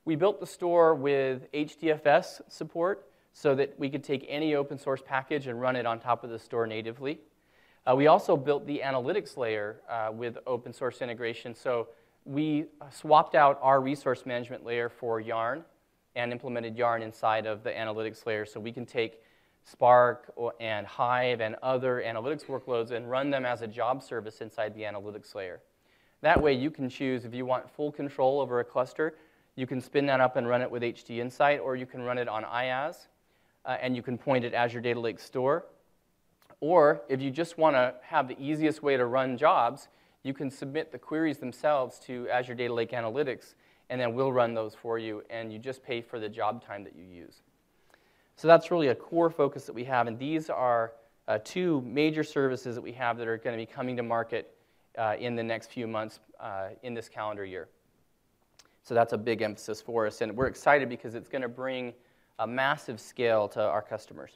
We built the store with HDFS support so that we could take any open source package and run it on top of the store natively. We also built the analytics layer with open source integration. So we swapped out our resource management layer for Yarn and implemented Yarn inside of the analytics layer. So we can take Spark and Hive and other analytics workloads and run them as a job service inside the analytics layer. That way you can choose if you want full control over a cluster, you can spin that up and run it with HD Insight, or you can run it on IaaS, and you can point at Azure Data Lake Store. Or if you just want to have the easiest way to run jobs, you can submit the queries themselves to Azure Data Lake Analytics, and then we'll run those for you, and you just pay for the job time that you use. So that's really a core focus that we have, and these are two major services that we have that are going to be coming to market in the next few months in this calendar year. So that's a big emphasis for us, and we're excited because it's going to bring a massive scale to our customers.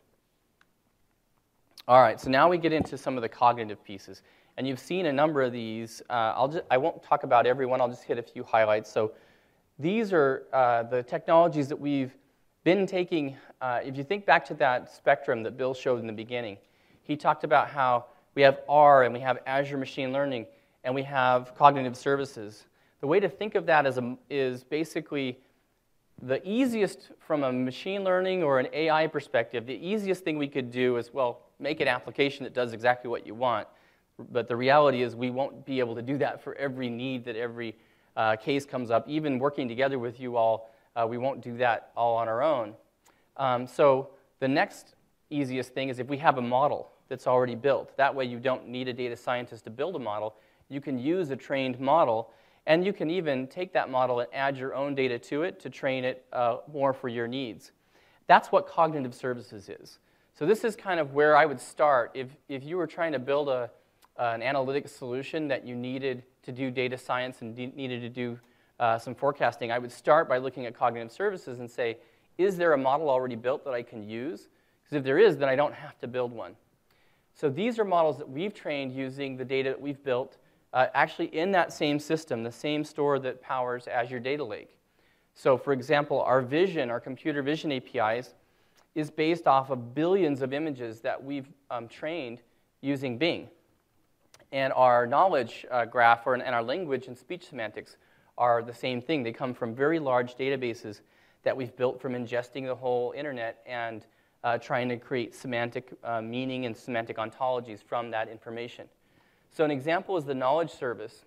All right, so now we get into some of the cognitive pieces. And you've seen a number of these. I won't talk about every one. I'll just hit a few highlights. So these are the technologies that we've been taking. If you think back to that spectrum that Bill showed in the beginning, he talked about how we have R, and we have Azure Machine Learning, and we have cognitive services. The way to think of that is basically the easiest from a machine learning or an AI perspective, the easiest thing we could do is, well, make an application that does exactly what you want. But the reality is we won't be able to do that for every need that every case comes up. Even working together with you all, we won't do that all on our own. So the next easiest thing is if we have a model that's already built. That way you don't need a data scientist to build a model. You can use a trained model, and you can even take that model and add your own data to it to train it more for your needs. That's what cognitive services is. So this is kind of where I would start. If you were trying to build an analytics solution that you needed to do data science and needed to do some forecasting, I would start by looking at cognitive services and say, is there a model already built that I can use? Because if there is, then I don't have to build one. So these are models that we've trained using the data that we've built actually in that same system, the same store that powers Azure Data Lake. So for example, our vision, our computer vision APIs, is based off of billions of images that we've trained using Bing. And our knowledge graph and our language and speech semantics are the same thing. They come from very large databases that we've built from ingesting the whole internet and trying to create semantic meaning and semantic ontologies from that information. So an example is the knowledge service.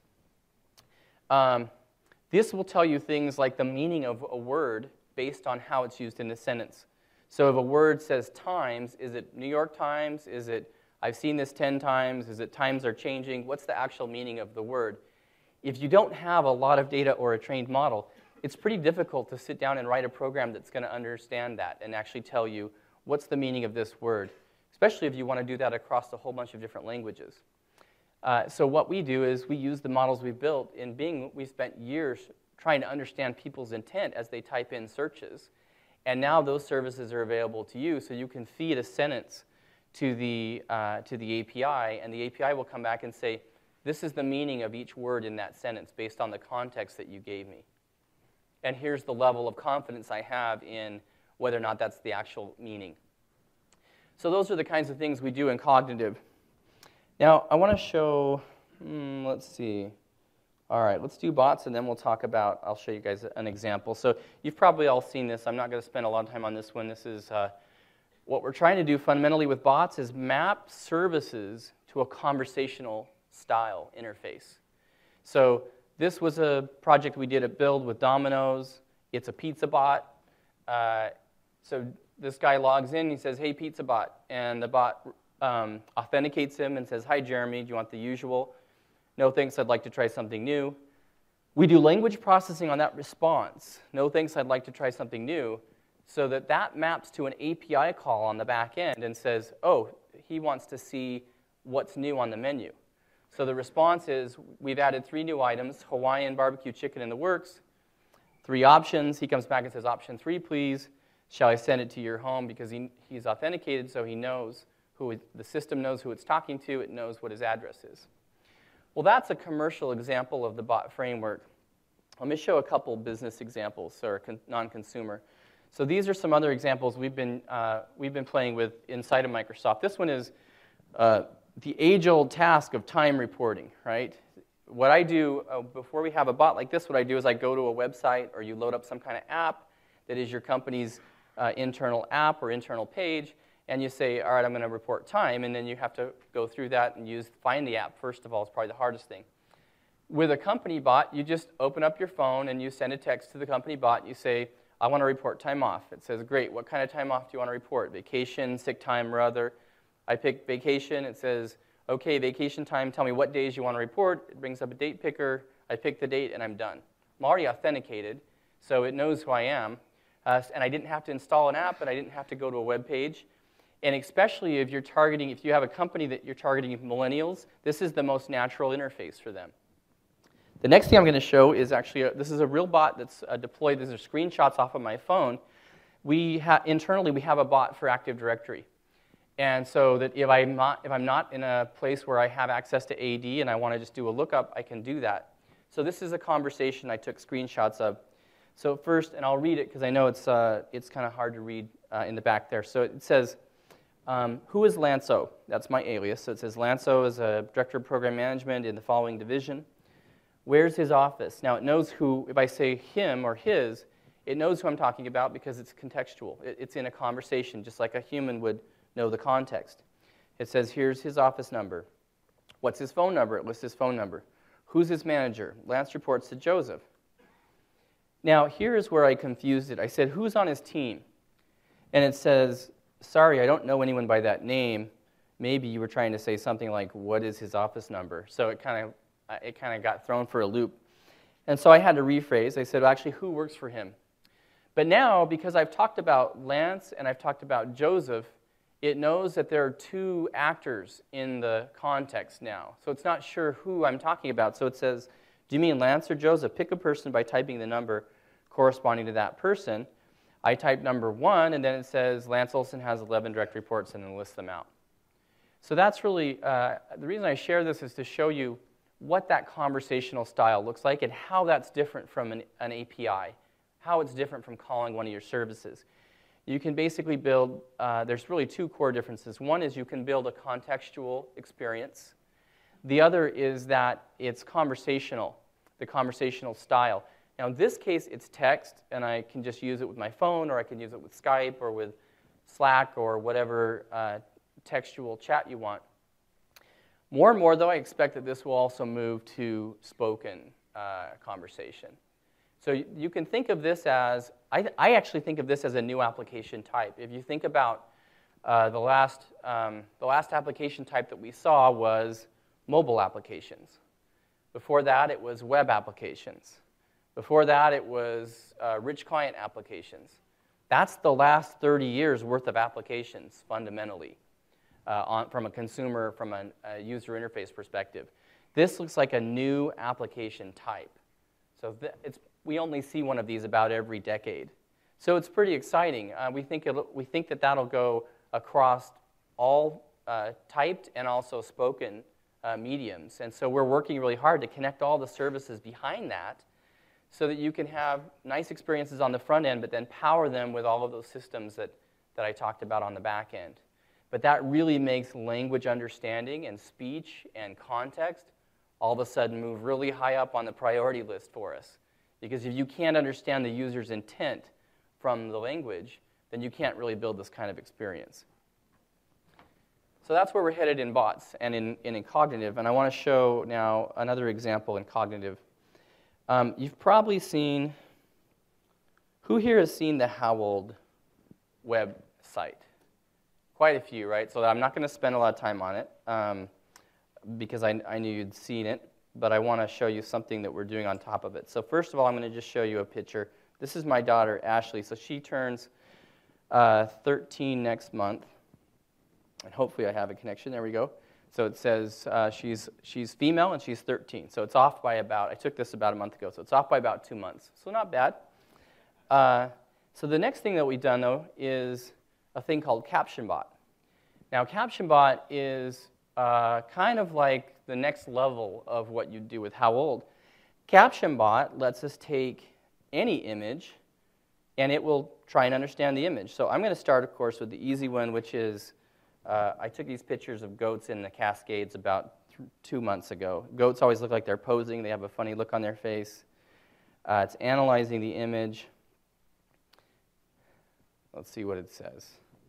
This will tell you things like the meaning of a word based on how it's used in a sentence. So if a word says times, is it New York Times? Is it I've seen this 10 times? Is it times are changing? What's the actual meaning of the word? If you don't have a lot of data or a trained model, it's pretty difficult to sit down and write a program that's going to understand that and actually tell you what's the meaning of this word, especially if you want to do that across a whole bunch of different languages. So what we do is we use the models we've built. In Bing, we spent years trying to understand people's intent as they type in searches. And now those services are available to you, so you can feed a sentence to the API, and the API will come back and say, this is the meaning of each word in that sentence based on the context that you gave me. And here's the level of confidence I have in whether or not that's the actual meaning. So those are the kinds of things we do in cognitive. Now, I want to show, let's see. All right, let's do bots, and then we'll talk about, I'll show you guys an example. So you've probably all seen this. I'm not going to spend a lot of time on this one. This is what we're trying to do fundamentally with bots is map services to a conversational style interface. So this was a project we did at Build with Domino's. It's a pizza bot. So this guy logs in, he says, hey, pizza bot. And the bot authenticates him and says, hi, Jeremy, do you want the usual? No thanks, I'd like to try something new. We do language processing on that response. No thanks, I'd like to try something new. So that maps to an API call on the back end and says, oh, he wants to see what's new on the menu. So the response is, we've added 3 new items, Hawaiian barbecue chicken in the works, 3 options. He comes back and says, option 3, please. Shall I send it to your home? Because he's authenticated, so he knows the system knows who it's talking to. It knows what his address is. Well, that's a commercial example of the bot framework. Let me show a couple business examples, or non-consumer. So these are some other examples we've been playing with inside of Microsoft. This one is the age-old task of time reporting, right? What I do before we have a bot like this, what I do is I go to a website, or you load up some kind of app that is your company's internal app or internal page, and you say, all right, I'm going to report time, and then you have to go through that and find the app. First of all, it's probably the hardest thing. With a company bot, you just open up your phone and you send a text to the company bot. You say, I want to report time off. It says, great, what kind of time off do you want to report? Vacation, sick time, or other. I pick vacation. It says, okay, vacation time, tell me what days you want to report. It brings up a date picker. I pick the date, and I'm done. I'm already authenticated, so it knows who I am. And I didn't have to install an app, and I didn't have to go to a web page. And especially if you have a company that you're targeting millennials, this is the most natural interface for them. The next thing I'm going to show is actually, this is a real bot that's deployed. These are screenshots off of my phone. Internally, we have a bot for Active Directory. And so that if I'm not in a place where I have access to AD and I want to just do a lookup, I can do that. So this is a conversation I took screenshots of. So first, and I'll read it because I know it's kind of hard to read in the back there. So it says, who is Lanso? That's my alias. So it says Lanso is a director of program management in the following division. Where's his office? Now it knows who, if I say him or his, it knows who I'm talking about because it's contextual. It's in a conversation, just like a human would know the context. It says, here's his office number. What's his phone number? It lists his phone number. Who's his manager? Lance reports to Joseph. Now, here's where I confused it. I said, who's on his team? And it says, sorry, I don't know anyone by that name. Maybe you were trying to say something like, what is his office number? So it kind of got thrown for a loop. And so I had to rephrase. I said, well, actually, who works for him? But now, because I've talked about Lance and I've talked about Joseph, it knows that there are two actors in the context now. So it's not sure who I'm talking about. So it says, do you mean Lance or Joseph? Pick a person by typing the number corresponding to that person. I type number 1, and then it says Lance Olson has 11 direct reports, and then lists them out. So that's really, the reason I share this is to show you what that conversational style looks like and how that's different from an API, how it's different from calling one of your services. You can basically build, there's really two core differences. One is you can build a contextual experience. The other is that it's conversational, the conversational style. Now in this case, it's text, and I can just use it with my phone, or I can use it with Skype, or with Slack, or whatever textual chat you want. More and more, though, I expect that this will also move to spoken conversation. So you can think of this as, I actually think of this as a new application type. If you think about the last application type that we saw was mobile applications. Before that, it was web applications. Before that, it was rich client applications. That's the last 30 years worth of applications, fundamentally, from a consumer, from a user interface perspective. This looks like a new application type. So we only see one of these about every decade. So it's pretty exciting. We think that that'll go across all typed and also spoken mediums. And so we're working really hard to connect all the services behind that so that you can have nice experiences on the front end, but then power them with all of those systems that I talked about on the back end. But that really makes language understanding and speech and context all of a sudden move really high up on the priority list for us. Because if you can't understand the user's intent from the language, then you can't really build this kind of experience. So that's where we're headed in bots and in cognitive. And I want to show now another example in cognitive. You've probably seen, who here has seen the Howled website? Quite a few, right? So I'm not going to spend a lot of time on it because I knew you'd seen it, but I want to show you something that we're doing on top of it. So first of all, I'm going to just show you a picture. This is my daughter, Ashley. So she turns 13 next month, and hopefully I have a connection. There we go. So it says she's female and she's 13. So it's off by about, I took this about a month ago, so it's off by about 2 months. So not bad. So the next thing that we've done, though, is a thing called CaptionBot. Now, CaptionBot is kind of like the next level of what you do with How Old. CaptionBot lets us take any image, and it will try and understand the image. So I'm going to start, of course, with the easy one, which is I took these pictures of goats in the Cascades about 2 months ago. Goats always look like they're posing. They have a funny look on their face. It's analyzing the image. Let's see what it says.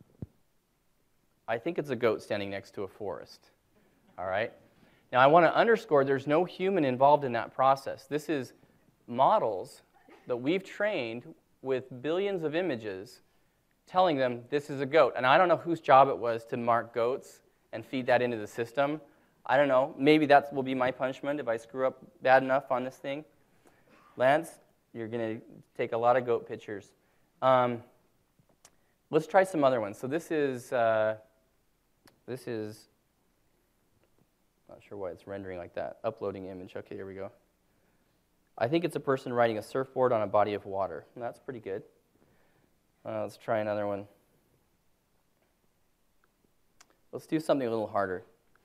I think it's a goat standing next to a forest. All right? Now, I want to underscore there's no human involved in that process. This is models that we've trained with billions of images telling them this is a goat. And I don't know whose job it was to mark goats and feed that into the system. I don't know. Maybe that will be my punishment if I screw up bad enough on this thing. Lance, you're going to take a lot of goat pictures. Let's try some other ones. So this is not sure why it's rendering like that. Uploading image. Okay, here we go. I think it's a person riding a surfboard on a body of water. That's pretty good. Let's try another one. Let's do something a little harder.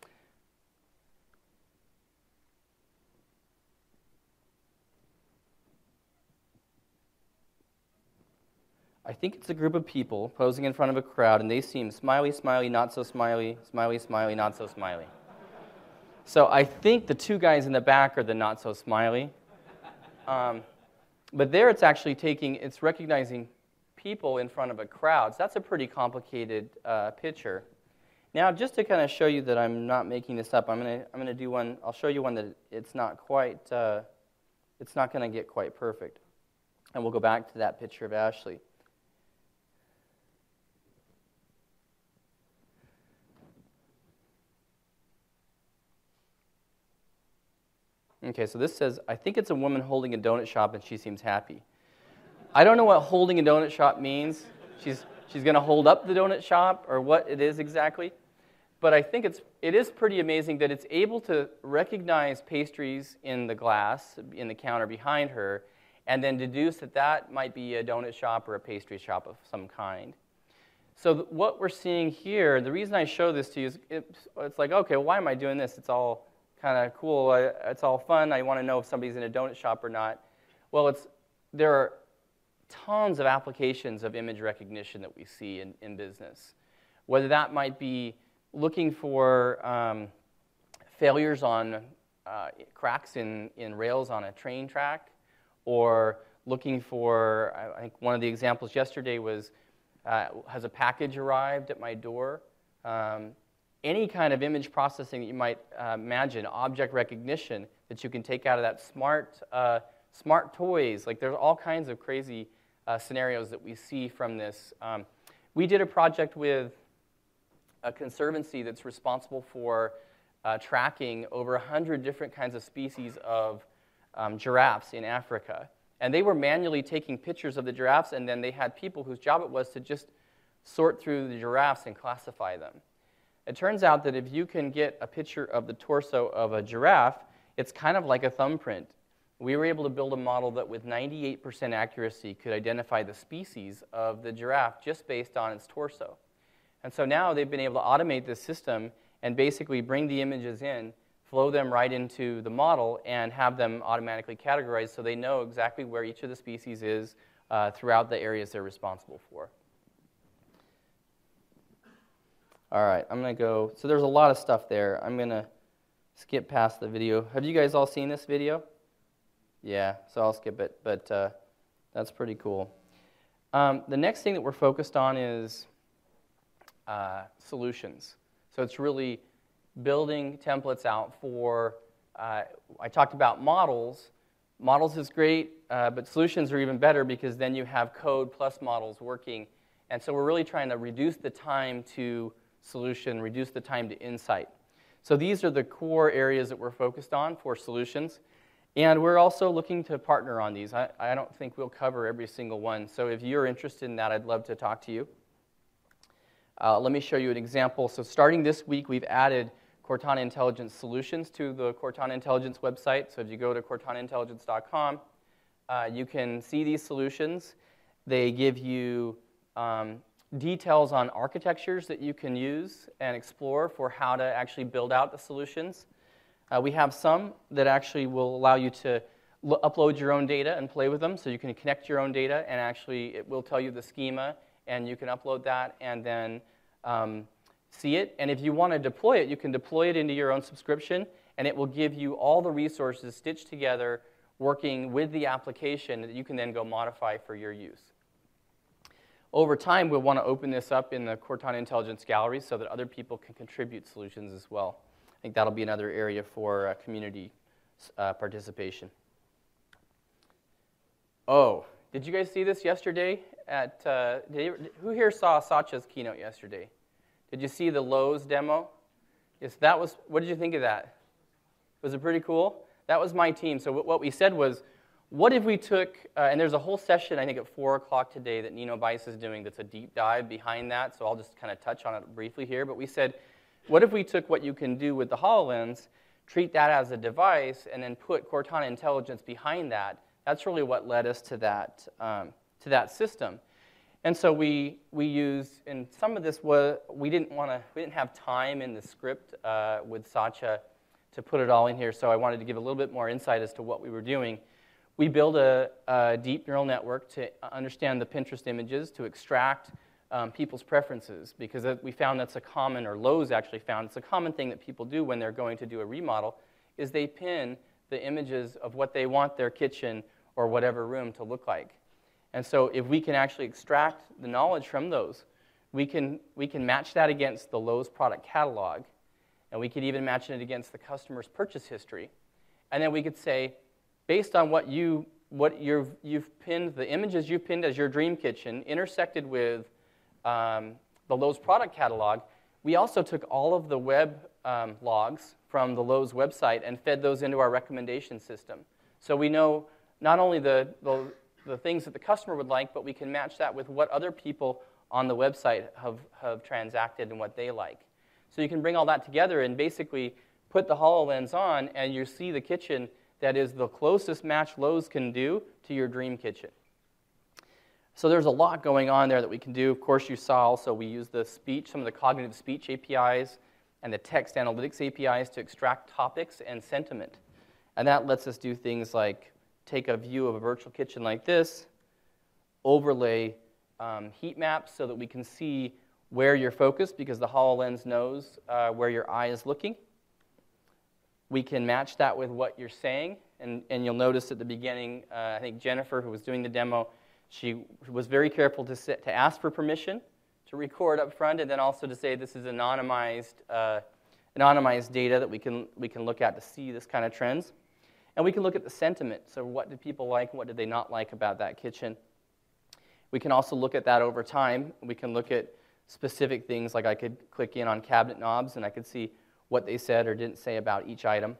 I think it's a group of people posing in front of a crowd, and they seem smiley, smiley, not so smiley, smiley, smiley, not so smiley. So I think the two guys in the back are the not so smiley. But there it's actually it's recognizing people in front of a crowd. So that's a pretty complicated picture. Now, just to kind of show you that I'm not making this up, I'm gonna do one. I'll show you one that it's not going to get quite perfect. And we'll go back to that picture of Ashley. Okay, so this says, I think it's a woman holding a donut shop and she seems happy. I don't know what holding a donut shop means. She's going to hold up the donut shop or what it is exactly. But I think it is pretty amazing that it's able to recognize pastries in the glass, in the counter behind her, and then deduce that that might be a donut shop or a pastry shop of some kind. So what we're seeing here, the reason I show this to you is it's like, okay, well, why am I doing this? It's all kind of cool. It's all fun. I want to know if somebody's in a donut shop or not. Well, there are tons of applications of image recognition that we see in business. Whether that might be looking for failures on cracks in rails on a train track, or looking for, I think one of the examples yesterday was, has a package arrived at my door? Any kind of image processing that you might imagine, object recognition that you can take out of that smart toys. Like there's all kinds of crazy scenarios that we see from this. We did a project with a conservancy that's responsible for tracking over 100 different kinds of species of giraffes in Africa. And they were manually taking pictures of the giraffes, and then they had people whose job it was to just sort through the giraffes and classify them. It turns out that if you can get a picture of the torso of a giraffe, it's kind of like a thumbprint. We were able to build a model that with 98% accuracy could identify the species of the giraffe just based on its torso. And so now they've been able to automate this system and basically bring the images in, flow them right into the model, and have them automatically categorized so they know exactly where each of the species is throughout the areas they're responsible for. All right, I'm going to go. So there's a lot of stuff there. I'm going to skip past the video. Have you guys all seen this video? Yeah, so I'll skip it, but that's pretty cool. The next thing that we're focused on is solutions. So it's really building templates out for, I talked about models. Models is great, but solutions are even better because then you have code plus models working. And so we're really trying to reduce the time to solution, reduce the time to insight. So these are the core areas that we're focused on for solutions. And we're also looking to partner on these. I don't think we'll cover every single one. So if you're interested in that, I'd love to talk to you. Let me show you an example. So starting this week, we've added Cortana Intelligence Solutions to the Cortana Intelligence website. So if you go to cortanaintelligence.com, you can see these solutions. They give you details on architectures that you can use and explore for how to actually build out the solutions. We have some that actually will allow you to upload your own data and play with them. So you can connect your own data, and actually it will tell you the schema, and you can upload that and then see it. And if you want to deploy it, you can deploy it into your own subscription, and it will give you all the resources stitched together working with the application that you can then go modify for your use. Over time, we'll want to open this up in the Cortana Intelligence Gallery so that other people can contribute solutions as well. I think that'll be another area for community participation. Oh, did you guys see this yesterday? Who here saw Satya's keynote yesterday? Did you see the Lowe's demo? Yes, what did you think of that? Was it pretty cool? That was my team. So what we said was, what if we took, and there's a whole session, I think, at 4 o'clock today that Nino Bice is doing that's a deep dive behind that, so I'll just kind of touch on it briefly here. But we said, what if we took what you can do with the HoloLens, treat that as a device, and then put Cortana Intelligence behind that? That's really what led us to that system. And so we used, and some of this was, we didn't have time in the script with Satya to put it all in here, so I wanted to give a little bit more insight as to what we were doing. We built a deep neural network to understand the Pinterest images, to extract people's preferences, because we found that's a common, or Lowe's actually found, it's a common thing that people do when they're going to do a remodel, is they pin the images of what they want their kitchen or whatever room to look like. And so if we can actually extract the knowledge from those, we can match that against the Lowe's product catalog, and we could even match it against the customer's purchase history. And then we could say, based on what you've pinned, the images you've pinned as your dream kitchen, intersected with the Lowe's product catalog, we also took all of the web logs from the Lowe's website and fed those into our recommendation system. So we know not only the things that the customer would like, but we can match that with what other people on the website have transacted and what they like. So you can bring all that together and basically put the HoloLens on, and you see the kitchen that is the closest match Lowe's can do to your dream kitchen. So there's a lot going on there that we can do. Of course, you saw also we use the speech, some of the cognitive speech APIs and the text analytics APIs to extract topics and sentiment. And that lets us do things like take a view of a virtual kitchen like this, overlay heat maps so that we can see where you're focused, because the HoloLens knows where your eye is looking. We can match that with what you're saying, and you'll notice at the beginning, I think Jennifer, who was doing the demo, she was very careful to ask for permission to record up front, and then also to say this is anonymized data that we can look at to see this kind of trends. And we can look at the sentiment, so what did people like, what did they not like about that kitchen. We can also look at that over time. We can look at specific things, like I could click in on cabinet knobs, and I could see what they said or didn't say about each item.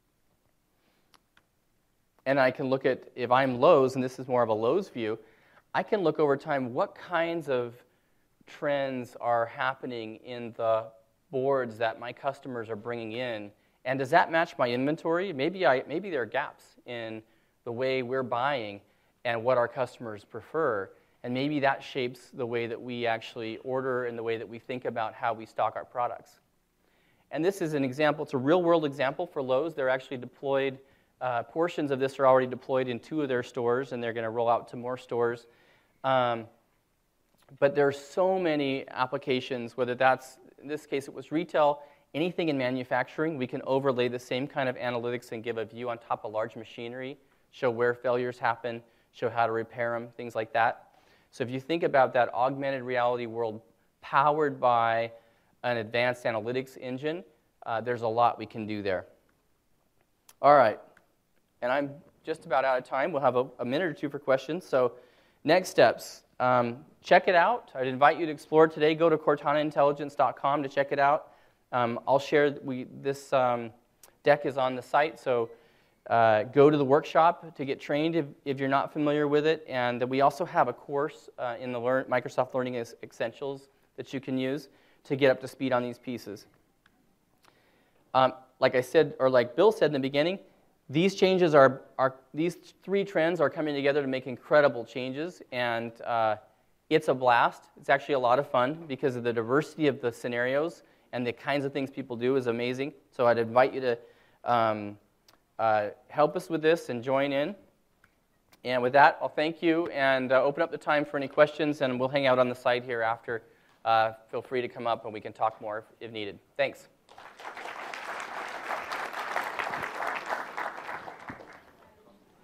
And I can look at, if I'm Lowe's, and this is more of a Lowe's view, I can look over time what kinds of trends are happening in the boards that my customers are bringing in, and does that match my inventory? Maybe there are gaps in the way we're buying and what our customers prefer, and maybe that shapes the way that we actually order and the way that we think about how we stock our products. And this is an example, it's a real-world example for Lowe's. They're actually deployed, portions of this are already deployed in 2 of their stores, and they're going to roll out to more stores. But there are so many applications, whether that's, in this case it was retail, anything in manufacturing, we can overlay the same kind of analytics and give a view on top of large machinery, show where failures happen, show how to repair them, things like that. So if you think about that augmented reality world powered by an advanced analytics engine, there's a lot we can do there. All right, and I'm just about out of time. We'll have a minute or 2 for questions. So next steps, check it out. I'd invite you to explore today. Go to CortanaIntelligence.com to check it out. I'll share, this deck is on the site, so go to the workshop to get trained if you're not familiar with it. And we also have a course in the Microsoft Learning Essentials that you can use to get up to speed on these pieces. Like I said, or like Bill said in the beginning, these changes these 3 trends are coming together to make incredible changes, and it's a blast. It's actually a lot of fun because of the diversity of the scenarios and the kinds of things people do is amazing. So I'd invite you to help us with this and join in. And with that, I'll thank you and open up the time for any questions, and we'll hang out on the side here after. Feel free to come up and we can talk more if needed. Thanks.